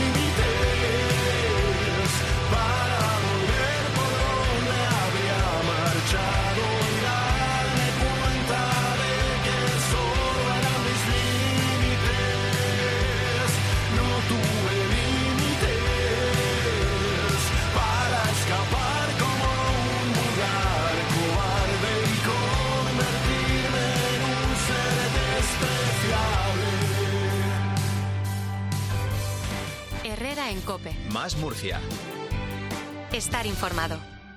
límites para volver por donde había marchado y darme cuenta de que solo eran mis límites. No tuve límites para escapar como un vulgar cobarde y convertirme en un ser despreciable. Herrera en COPE. Más Murcia. Estar informado.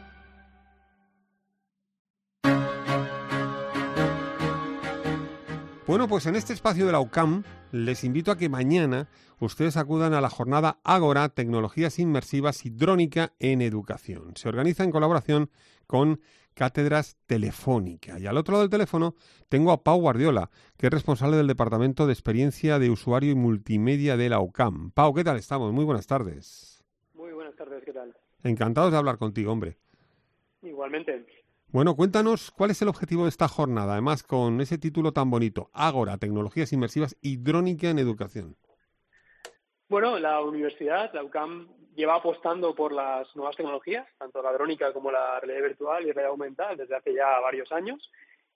Bueno, pues en este espacio de la UCAM les invito a que mañana ustedes acudan a la jornada Ágora, Tecnologías Inmersivas y Drónica en Educación. Se organiza en colaboración con Cátedras Telefónica. Y al otro lado del teléfono tengo a Pau Guardiola, que es responsable del Departamento de Experiencia de Usuario y Multimedia de la UCAM. Pau, ¿qué tal estamos? Muy buenas tardes. Muy buenas tardes, ¿qué tal? Encantados de hablar contigo, hombre. Igualmente. Bueno, cuéntanos cuál es el objetivo de esta jornada, además con ese título tan bonito, Ágora, Tecnologías Inmersivas y Drónica en Educación. Bueno, la universidad, la UCAM, lleva apostando por las nuevas tecnologías, tanto la drónica como la realidad virtual y realidad aumentada, desde hace ya varios años.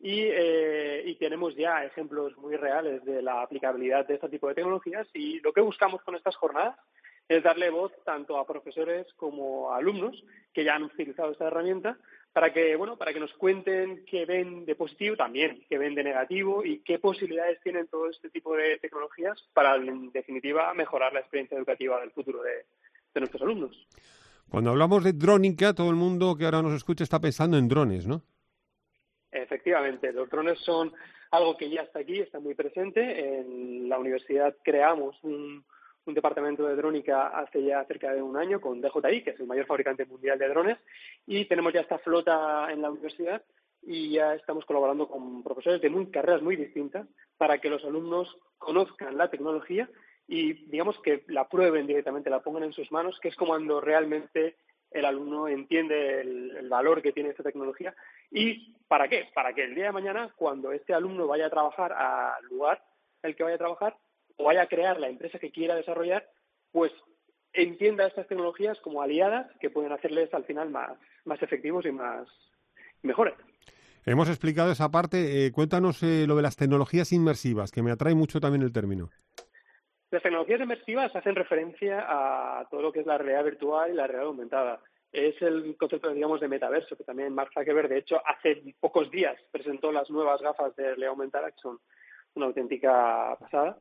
Y tenemos ya ejemplos muy reales de la aplicabilidad de este tipo de tecnologías. Y lo que buscamos con estas jornadas es darle voz tanto a profesores como a alumnos que ya han utilizado esta herramienta para que nos cuenten qué ven de positivo también, qué ven de negativo y qué posibilidades tienen todo este tipo de tecnologías para, en definitiva, mejorar la experiencia educativa del futuro de nuestros alumnos. Cuando hablamos de drónica, todo el mundo que ahora nos escucha está pensando en drones, ¿no? Efectivamente, los drones son algo que ya está aquí, está muy presente. En la universidad creamos un departamento de drónica hace ya cerca de un año con DJI, que es el mayor fabricante mundial de drones, y tenemos ya esta flota en la universidad y ya estamos colaborando con profesores de carreras muy distintas para que los alumnos conozcan la tecnología y digamos que la prueben directamente, la pongan en sus manos, que es como cuando realmente el alumno entiende el valor que tiene esta tecnología. ¿Y para qué? Para que el día de mañana, cuando este alumno vaya a trabajar al lugar en el que vaya a trabajar, o vaya a crear la empresa que quiera desarrollar, pues entienda estas tecnologías como aliadas que pueden hacerles al final más efectivos y mejores. Hemos explicado esa parte. Cuéntanos lo de las tecnologías inmersivas, que me atrae mucho también el término. Las tecnologías inmersivas hacen referencia a todo lo que es la realidad virtual y la realidad aumentada. Es el concepto, digamos, de metaverso, que también Mark Zuckerberg, de hecho, hace pocos días presentó las nuevas gafas de realidad aumentada, que son una auténtica pasada.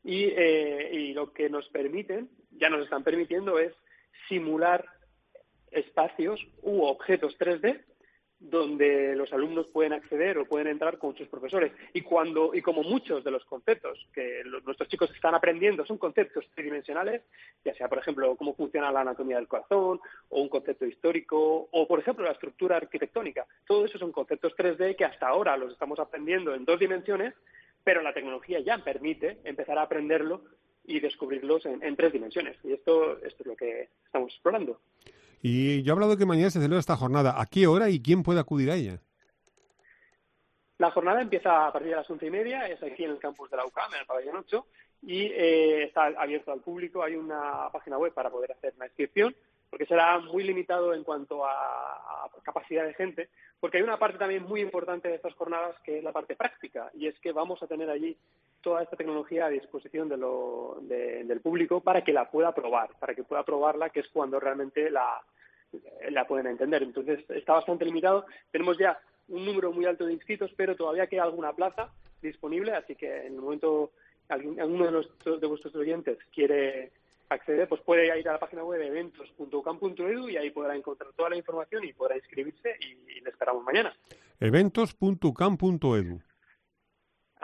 Y lo que nos permiten, ya nos están permitiendo, es simular espacios u objetos 3D donde los alumnos pueden acceder o pueden entrar con sus profesores. Y como muchos de los conceptos que nuestros chicos están aprendiendo son conceptos tridimensionales, ya sea, por ejemplo, cómo funciona la anatomía del corazón, o un concepto histórico, o, por ejemplo, la estructura arquitectónica. Todo eso son conceptos 3D que hasta ahora los estamos aprendiendo en 2 dimensiones, pero la tecnología ya permite empezar a aprenderlo y descubrirlos en 3 dimensiones. Y esto es lo que estamos explorando. Y yo he hablado de que mañana se celebra esta jornada. ¿A qué hora y quién puede acudir a ella? La jornada empieza a partir de las 11:30, es aquí en el campus de la UCAM, en el pabellón 8, y está abierto al público. Hay una página web para poder hacer la inscripción, porque será muy limitado en cuanto a capacidad de gente, porque hay una parte también muy importante de estas jornadas que es la parte práctica, y es que vamos a tener allí toda esta tecnología a disposición del público para que la pueda probar, para que pueda probarla, que es cuando realmente la pueden entender. Entonces está bastante limitado. Tenemos ya un número muy alto de inscritos, pero todavía queda alguna plaza disponible, así que en el momento alguno de vuestros oyentes quiere acceder, pues puede ir a la página web de eventos.ucam.edu y ahí podrá encontrar toda la información y podrá inscribirse y le esperamos mañana. Eventos.ucam.edu.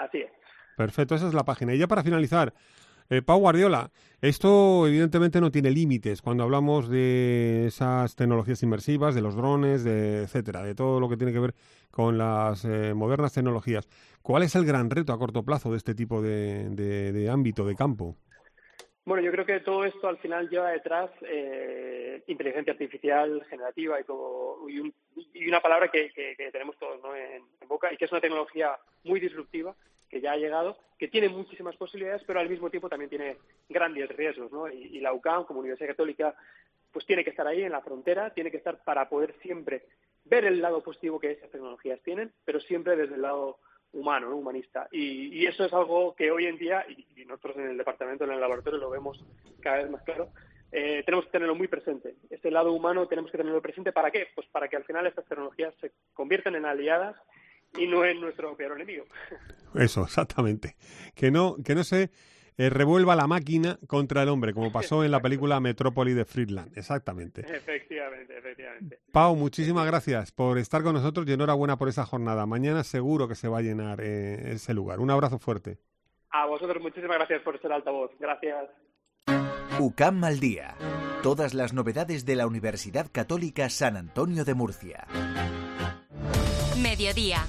Así es. Perfecto, esa es la página. Y ya para finalizar, Pau Guardiola, esto evidentemente no tiene límites cuando hablamos de esas tecnologías inmersivas, de los drones, etcétera, de todo lo que tiene que ver con las modernas tecnologías. ¿Cuál es el gran reto a corto plazo de este tipo de ámbito, de campo? Bueno, yo creo que todo esto al final lleva detrás inteligencia artificial generativa y una palabra que tenemos todos, ¿no?, en boca, y que es una tecnología muy disruptiva, que ya ha llegado, que tiene muchísimas posibilidades, pero al mismo tiempo también tiene grandes riesgos, ¿no? Y la UCAM, como Universidad Católica, pues tiene que estar ahí en la frontera, tiene que estar para poder siempre ver el lado positivo que esas tecnologías tienen, pero siempre desde el lado humano, ¿no?, humanista. Y eso es algo que hoy en día, y nosotros en el departamento, en el laboratorio, lo vemos cada vez más claro, tenemos que tenerlo muy presente. Ese lado humano tenemos que tenerlo presente. ¿Para qué? Pues para que al final estas tecnologías se conviertan en aliadas y no en nuestro peor enemigo. Eso, exactamente. Que no se revuelva la máquina contra el hombre, como pasó en la película Metrópoli de Friedland. Exactamente. Efectivamente. Pau, muchísimas gracias por estar con nosotros y enhorabuena por esa jornada. Mañana seguro que se va a llenar ese lugar. Un abrazo fuerte. A vosotros muchísimas gracias por ser altavoz. Gracias. UCAM al día. Todas las novedades de la Universidad Católica San Antonio de Murcia. Mediodía.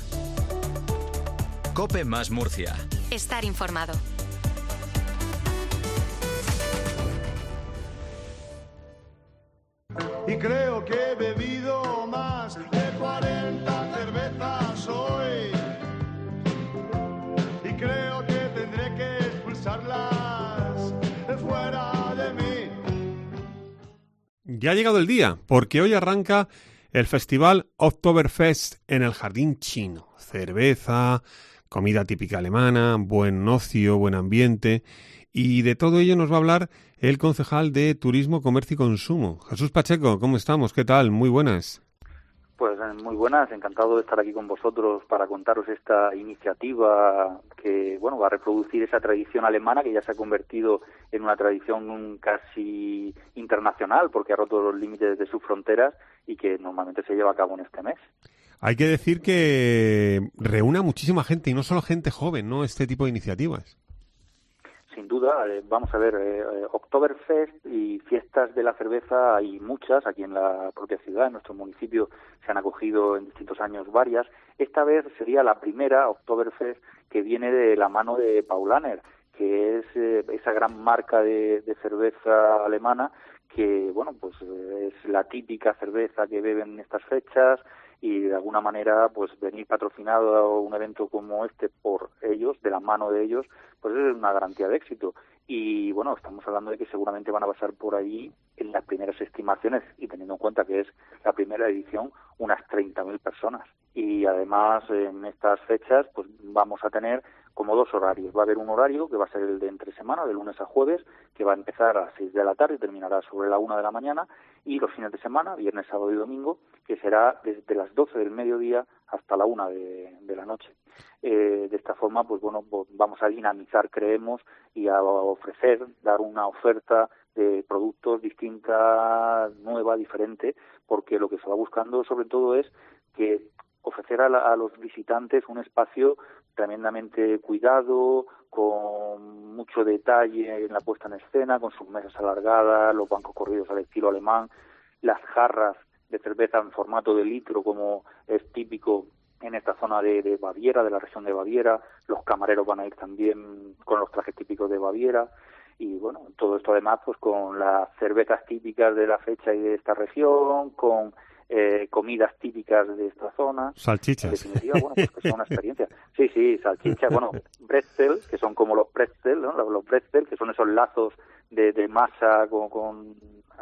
COPE más Murcia. Estar informado. Y creo que he bebido más de 40 cervezas hoy. Y creo que tendré que expulsarlas fuera de mí. Ya ha llegado el día, porque hoy arranca el festival Oktoberfest en el Jardín Chino. Cerveza, comida típica alemana, buen ocio, buen ambiente. Y de todo ello nos va a hablar el concejal de Turismo, Comercio y Consumo. Jesús Pacheco, ¿cómo estamos? ¿Qué tal? Muy buenas. Pues muy buenas, encantado de estar aquí con vosotros para contaros esta iniciativa que, bueno, va a reproducir esa tradición alemana que ya se ha convertido en una tradición casi internacional porque ha roto los límites de sus fronteras y que normalmente se lleva a cabo en este mes. Hay que decir que reúne a muchísima gente y no solo gente joven, ¿no?, este tipo de iniciativas. Sin duda, vamos a ver, Oktoberfest y fiestas de la cerveza hay muchas aquí en la propia ciudad, en nuestro municipio se han acogido en distintos años varias. Esta vez sería la primera Oktoberfest que viene de la mano de Paulaner, que es esa gran marca de cerveza alemana que, bueno, pues es la típica cerveza que beben en estas fechas y de alguna manera pues venir patrocinado a un evento como este por ellos, de la mano de ellos, pues es una garantía de éxito. Y bueno, estamos hablando de que seguramente van a pasar por allí en las primeras estimaciones y teniendo en cuenta que es la primera edición, unas 30.000 personas. Y además en estas fechas pues vamos a tener como dos horarios. Va a haber un horario que va a ser el de entre semana, de lunes a jueves, que va a empezar a las 6 de la tarde y terminará sobre la 1 de la mañana, y los fines de semana, viernes, sábado y domingo, que será desde las 12 del mediodía hasta la 1 de la noche. De esta forma, pues bueno, vamos a dinamizar, creemos, y a ofrecer, dar una oferta de productos distinta, nueva, diferente, porque lo que se va buscando sobre todo es que ofrecer a los visitantes un espacio tremendamente cuidado, con mucho detalle en la puesta en escena, con sus mesas alargadas, los bancos corridos al estilo alemán, las jarras de cerveza en formato de litro, como es típico en esta zona de Baviera, de la región de Baviera. Los camareros van a ir también con los trajes típicos de Baviera. Y bueno, todo esto además pues con las cervezas típicas de la fecha y de esta región, con comidas típicas de esta zona. Salchichas. En definitiva, bueno, pues que son una experiencia. Sí, salchichas, bueno, bretzel, que son como los pretzel, ¿no? Los bretzel, que son esos lazos de masa con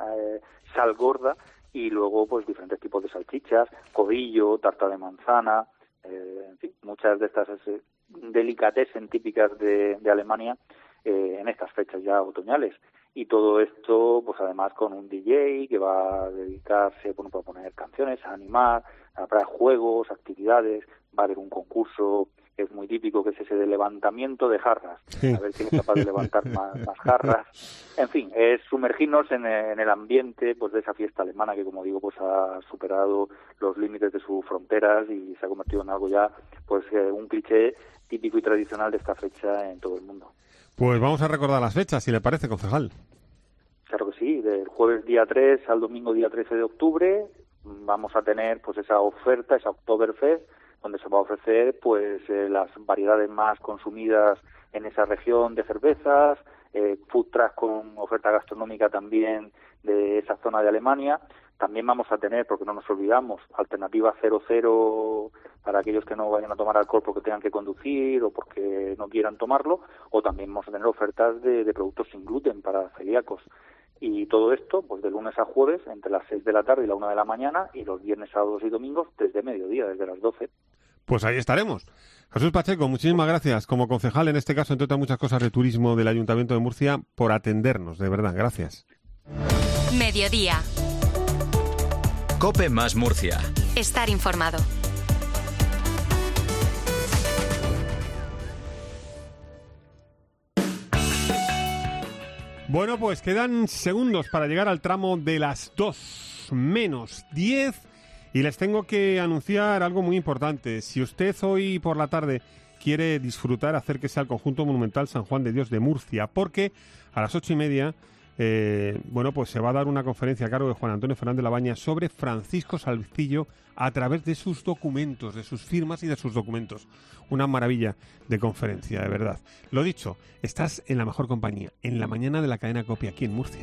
sal gorda, y luego pues diferentes tipos de salchichas, codillo, tarta de manzana, en fin, muchas de estas delicatessen típicas de Alemania en estas fechas ya otoñales. Y todo esto, pues además con un DJ que va a dedicarse, bueno, para poner canciones, a animar, habrá juegos, actividades, va a haber un concurso que es muy típico, que es ese de levantamiento de jarras, Sí. a ver quién es capaz de levantar más jarras. En fin, es sumergirnos en el ambiente pues de esa fiesta alemana que, como digo, pues ha superado los límites de sus fronteras y se ha convertido en algo ya, pues un cliché típico y tradicional de esta fecha en todo el mundo. Pues vamos a recordar las fechas, si le parece, concejal. Claro que sí, del jueves día 3 al domingo día 13 de octubre vamos a tener pues esa oferta, esa Oktoberfest, donde se va a ofrecer pues las variedades más consumidas en esa región de cervezas, food trucks con oferta gastronómica también de esa zona de Alemania. También vamos a tener, porque no nos olvidamos, alternativa 00 para aquellos que no vayan a tomar alcohol porque tengan que conducir o porque no quieran tomarlo, o también vamos a tener ofertas de productos sin gluten para celíacos. Y todo esto, pues de lunes a jueves, entre las 6 de la tarde y la 1 de la mañana, y los viernes, sábados y domingos desde mediodía, desde las 12. Pues ahí estaremos. Jesús Pacheco, muchísimas gracias, como concejal, en este caso, entre otras muchas cosas de turismo del Ayuntamiento de Murcia, por atendernos, de verdad, gracias. Mediodía. COPE más Murcia. Estar informado. Bueno, pues quedan segundos para llegar al tramo de las 2 menos 10 y les tengo que anunciar algo muy importante. Si usted hoy por la tarde quiere disfrutar, acérquese al Conjunto Monumental San Juan de Dios de Murcia, porque a las 8:30 pues se va a dar una conferencia a cargo de Juan Antonio Fernández Labaña sobre Francisco Salcillo a través de sus documentos, de sus firmas y de sus documentos. Una maravilla de conferencia, de verdad. Lo dicho, estás en la mejor compañía, en la mañana de la cadena COPE aquí en Murcia.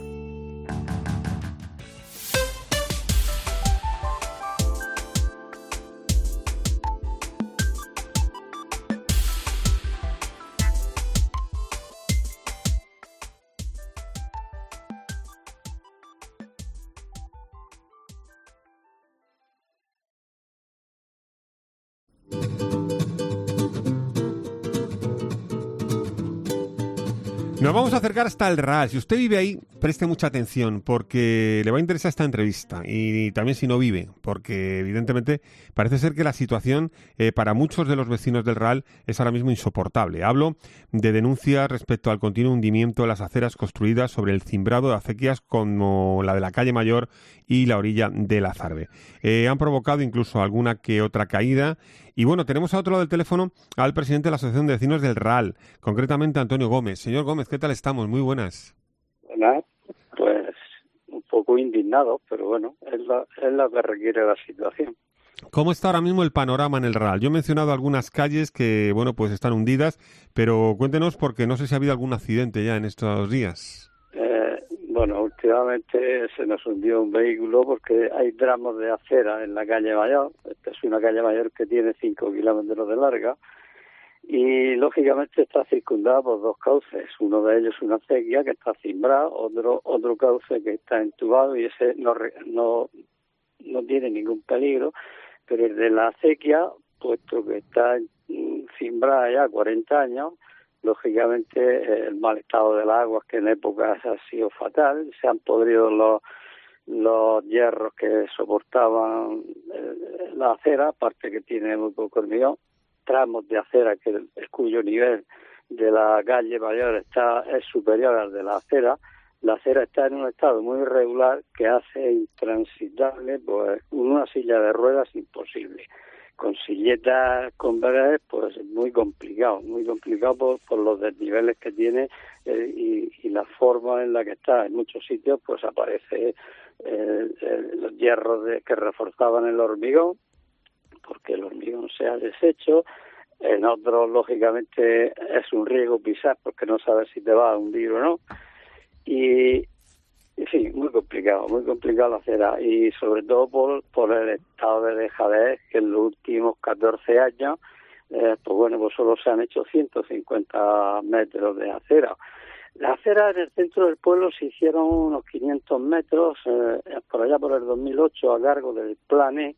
Nos vamos a acercar hasta el RAL. Si usted vive ahí, preste mucha atención porque le va a interesar esta entrevista y también si no vive, porque evidentemente parece ser que la situación para muchos de los vecinos del RAL es ahora mismo insoportable. Hablo de denuncias respecto al continuo hundimiento de las aceras construidas sobre el cimbrado de acequias como la de la calle Mayor y la orilla de la Zarbe. Han provocado incluso alguna que otra caída. Y bueno, tenemos a otro lado del teléfono al presidente de la Asociación de Vecinos del RAL, concretamente Antonio Gómez. Señor Gómez, ¿qué tal estamos? Muy buenas. Buenas, pues un poco indignado, pero bueno, es la que requiere la situación. ¿Cómo está ahora mismo el panorama en el RAL? Yo he mencionado algunas calles que, bueno, pues están hundidas, pero cuéntenos porque no sé si ha habido algún accidente ya en estos días. Bueno, últimamente se nos hundió un vehículo porque hay tramos de acera en la calle Mayor. Esta es una calle Mayor que tiene 5 kilómetros de larga y, lógicamente, está circundada por dos cauces. Uno de ellos es una acequia que está cimbrada, otro cauce que está entubado y ese no tiene ningún peligro, pero el de la acequia, puesto que está cimbrada ya 40 años, lógicamente el mal estado del agua, que en épocas ha sido fatal, se han podrido los hierros que soportaban la acera, aparte que tiene muy poco hormigón, tramos de acera cuyo nivel de la calle Mayor es superior al de la acera está en un estado muy irregular que hace intransitable pues una silla de ruedas imposible. Con silletas con veredas, pues muy complicado por los desniveles que tiene y la forma en la que está. En muchos sitios pues aparece los hierros que reforzaban el hormigón, porque el hormigón se ha deshecho. En otros, lógicamente, es un riesgo pisar porque no sabes si te va a hundir o no. Y en fin, muy complicado la acera y sobre todo por el estado de dejadez que en los últimos 14 años pues solo se han hecho 150 metros de acera. La acera en el centro del pueblo se hicieron unos 500 metros por allá por el 2008 a cargo del Plan E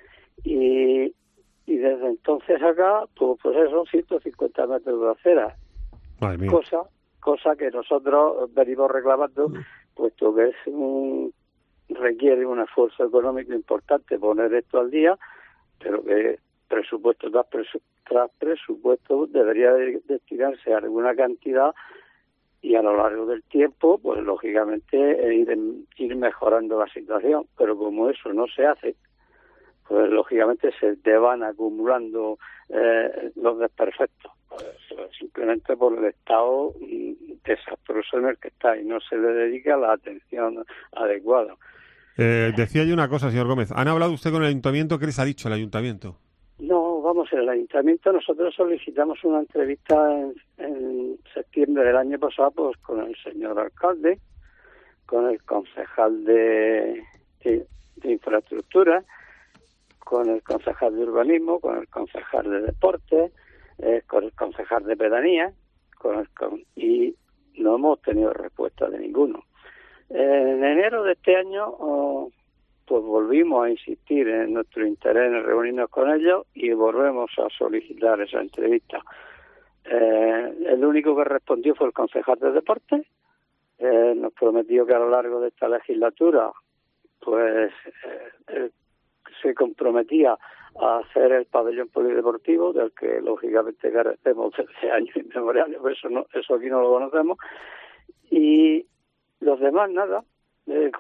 y desde entonces acá pues eso, 150 metros de acera. Madre mía. Cosa que nosotros venimos reclamando, puesto que requiere un esfuerzo económico importante poner esto al día, pero que presupuesto tras presupuesto debería destinarse a alguna cantidad y a lo largo del tiempo, pues lógicamente ir mejorando la situación. Pero como eso no se hace, pues lógicamente se te van acumulando los desperfectos. Pues, simplemente por el estado desastroso en el que está y no se le dedica la atención adecuada. Decía yo una cosa, señor Gómez. ¿Han hablado usted con el ayuntamiento? ¿Qué les ha dicho el ayuntamiento? No, vamos, en el ayuntamiento nosotros solicitamos una entrevista en septiembre del año pasado, pues con el señor alcalde, con el concejal de infraestructura, con el concejal de urbanismo, con el concejal de deportes, con el concejal de pedanía, y no hemos tenido respuesta de ninguno. En enero de este año pues volvimos a insistir en nuestro interés en reunirnos con ellos y volvemos a solicitar esa entrevista. El único que respondió fue el concejal de deportes. Nos prometió que a lo largo de esta legislatura pues se comprometía a hacer el pabellón polideportivo, del que lógicamente carecemos desde años inmemoriales, por eso aquí no lo conocemos. Y los demás nada. El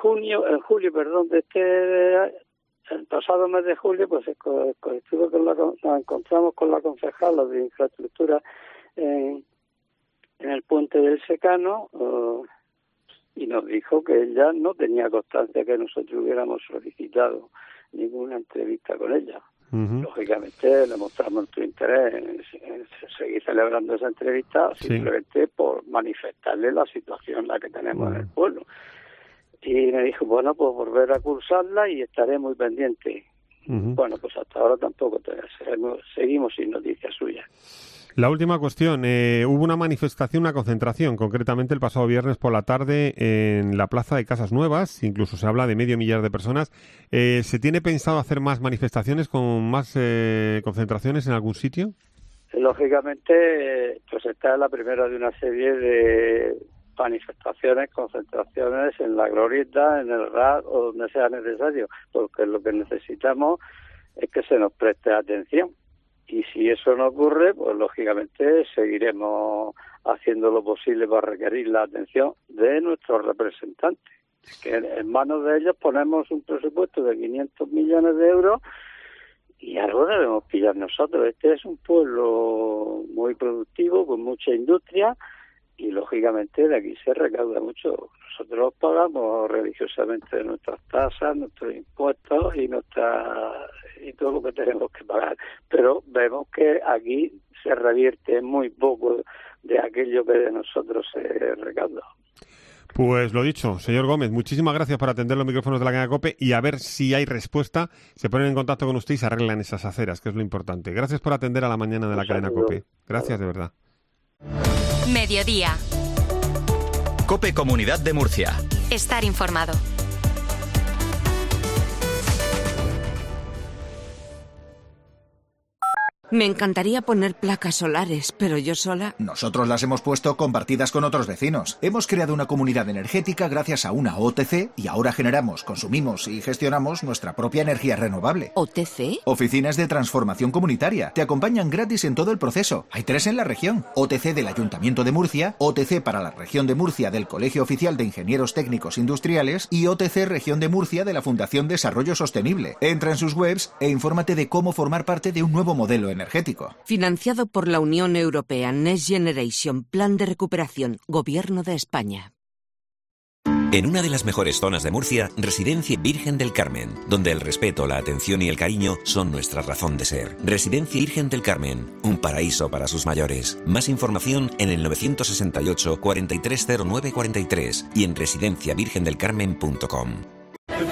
pasado mes de julio, pues nos encontramos con la concejala de infraestructura en el puente del Secano y nos dijo que ella no tenía constancia que nosotros hubiéramos solicitado ninguna entrevista con ella. Lógicamente le mostramos nuestro interés en seguir celebrando esa entrevista, simplemente por manifestarle la situación en la que tenemos en el pueblo. Y me dijo, bueno, pues volver a cursarla y estaré muy pendiente. Bueno, pues hasta ahora tampoco seguimos sin noticias suyas. La última cuestión, hubo una manifestación, una concentración, concretamente el pasado viernes por la tarde en la Plaza de Casas Nuevas, incluso se habla de 500.000 de personas. ¿Se tiene pensado hacer más manifestaciones con más concentraciones en algún sitio? Lógicamente, pues esta es la primera de una serie de manifestaciones, concentraciones en la glorieta, en el RAD o donde sea necesario, porque lo que necesitamos es que se nos preste atención. Y si eso no ocurre, pues lógicamente seguiremos haciendo lo posible para requerir la atención de nuestros representantes. Que en manos de ellos ponemos un presupuesto de 500 millones de euros y algo debemos pillar nosotros. Este es un pueblo muy productivo, con mucha industria, y lógicamente de aquí se recauda mucho. Nosotros pagamos religiosamente de nuestras tasas, nuestros impuestos y todo lo que tenemos que pagar, pero vemos que aquí se revierte muy poco de aquello que de nosotros se recauda. Pues lo dicho, señor Gómez, muchísimas gracias por atender los micrófonos de la cadena COPE y a ver si hay respuesta, se ponen en contacto con usted y se arreglan esas aceras, que es lo importante. Gracias por atender a la mañana de la cadena COPE. Gracias de verdad. Mediodía. COPE Comunidad de Murcia. Estar informado. Me encantaría poner placas solares, pero yo sola... Nosotros las hemos puesto compartidas con otros vecinos. Hemos creado una comunidad energética gracias a una OTC y ahora generamos, consumimos y gestionamos nuestra propia energía renovable. ¿OTC? Oficinas de Transformación Comunitaria. Te acompañan gratis en todo el proceso. Hay 3 en la región. OTC del Ayuntamiento de Murcia, OTC para la región de Murcia del Colegio Oficial de Ingenieros Técnicos Industriales y OTC Región de Murcia de la Fundación Desarrollo Sostenible. Entra en sus webs e infórmate de cómo formar parte de un nuevo modelo energético. Financiado por la Unión Europea, Next Generation, Plan de Recuperación, Gobierno de España. En una de las mejores zonas de Murcia, Residencia Virgen del Carmen, donde el respeto, la atención y el cariño son nuestra razón de ser. Residencia Virgen del Carmen, un paraíso para sus mayores. Más información en el 968 4309 43 y en residenciavirgendelcarmen.com. Hay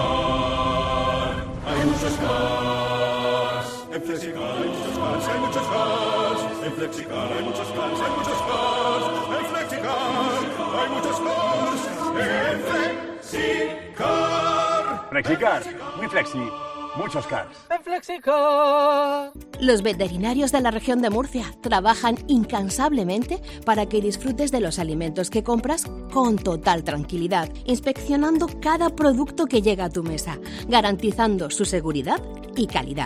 muchos cars. En Flexicar hay muchos cars, hay muchos cars. En Flexicar hay muchos cars, hay muchos cars. En Flexicar hay muchos cars. En Flexicar. Flexicar, muy flexi, muchos cars. En Flexicar. Los veterinarios de la región de Murcia trabajan incansablemente para que disfrutes de los alimentos que compras con total tranquilidad, inspeccionando cada producto que llega a tu mesa, garantizando su seguridad y calidad.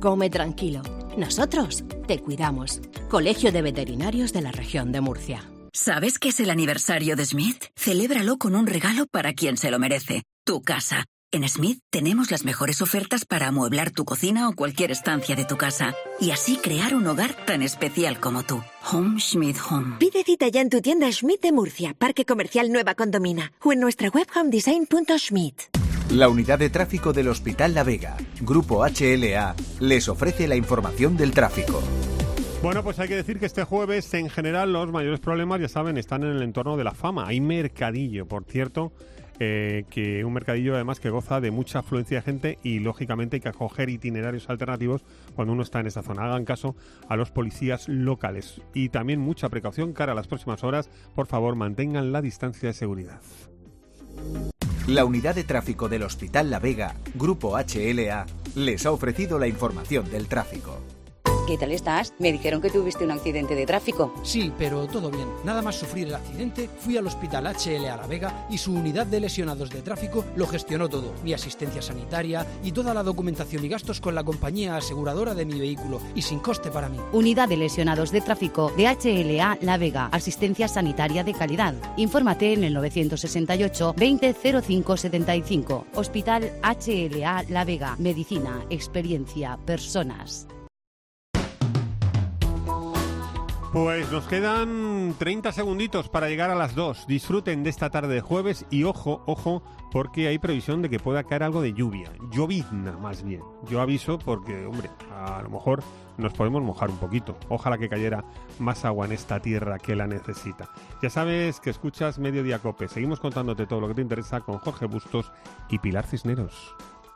come tranquilo. Nosotros te cuidamos. Colegio de Veterinarios de la Región de Murcia. ¿Sabes qué es el aniversario de Smith? Celébralo con un regalo para quien se lo merece. Tu casa. En Smith tenemos las mejores ofertas para amueblar tu cocina o cualquier estancia de tu casa. Y así crear un hogar tan especial como tú. Home Schmidt Home. Pide cita ya en tu tienda Schmidt de Murcia, Parque Comercial Nueva Condomina, o en nuestra web homedesign.schmidt. La unidad de tráfico del Hospital La Vega, Grupo HLA, les ofrece la información del tráfico. Bueno, pues hay que decir que este jueves, en general, los mayores problemas, ya saben, están en el entorno de la fama. Hay mercadillo, por cierto, que un mercadillo además que goza de mucha afluencia de gente y, lógicamente, hay que acoger itinerarios alternativos cuando uno está en esa zona. Hagan caso a los policías locales. Y también mucha precaución cara a las próximas horas. Por favor, mantengan la distancia de seguridad. La unidad de tráfico del Hospital La Vega, Grupo HLA, les ha ofrecido la información del tráfico. ¿Qué tal estás? Me dijeron que tuviste un accidente de tráfico. Sí, pero todo bien. Nada más sufrir el accidente, fui al Hospital HLA La Vega y su unidad de lesionados de tráfico lo gestionó todo. Mi asistencia sanitaria y toda la documentación y gastos con la compañía aseguradora de mi vehículo y sin coste para mí. Unidad de lesionados de tráfico de HLA La Vega. Asistencia sanitaria de calidad. Infórmate en el 968 20 05 75. Hospital HLA La Vega. Medicina, experiencia, personas. Pues nos quedan 30 segunditos para llegar a las 2. Disfruten de esta tarde de jueves y ojo, porque hay previsión de que pueda caer algo de lluvia. Llovizna, más bien. Yo aviso porque, hombre, a lo mejor nos podemos mojar un poquito. Ojalá que cayera más agua en esta tierra que la necesita. Ya sabes que escuchas Mediodía Cope. Seguimos contándote todo lo que te interesa con Jorge Bustos y Pilar Cisneros.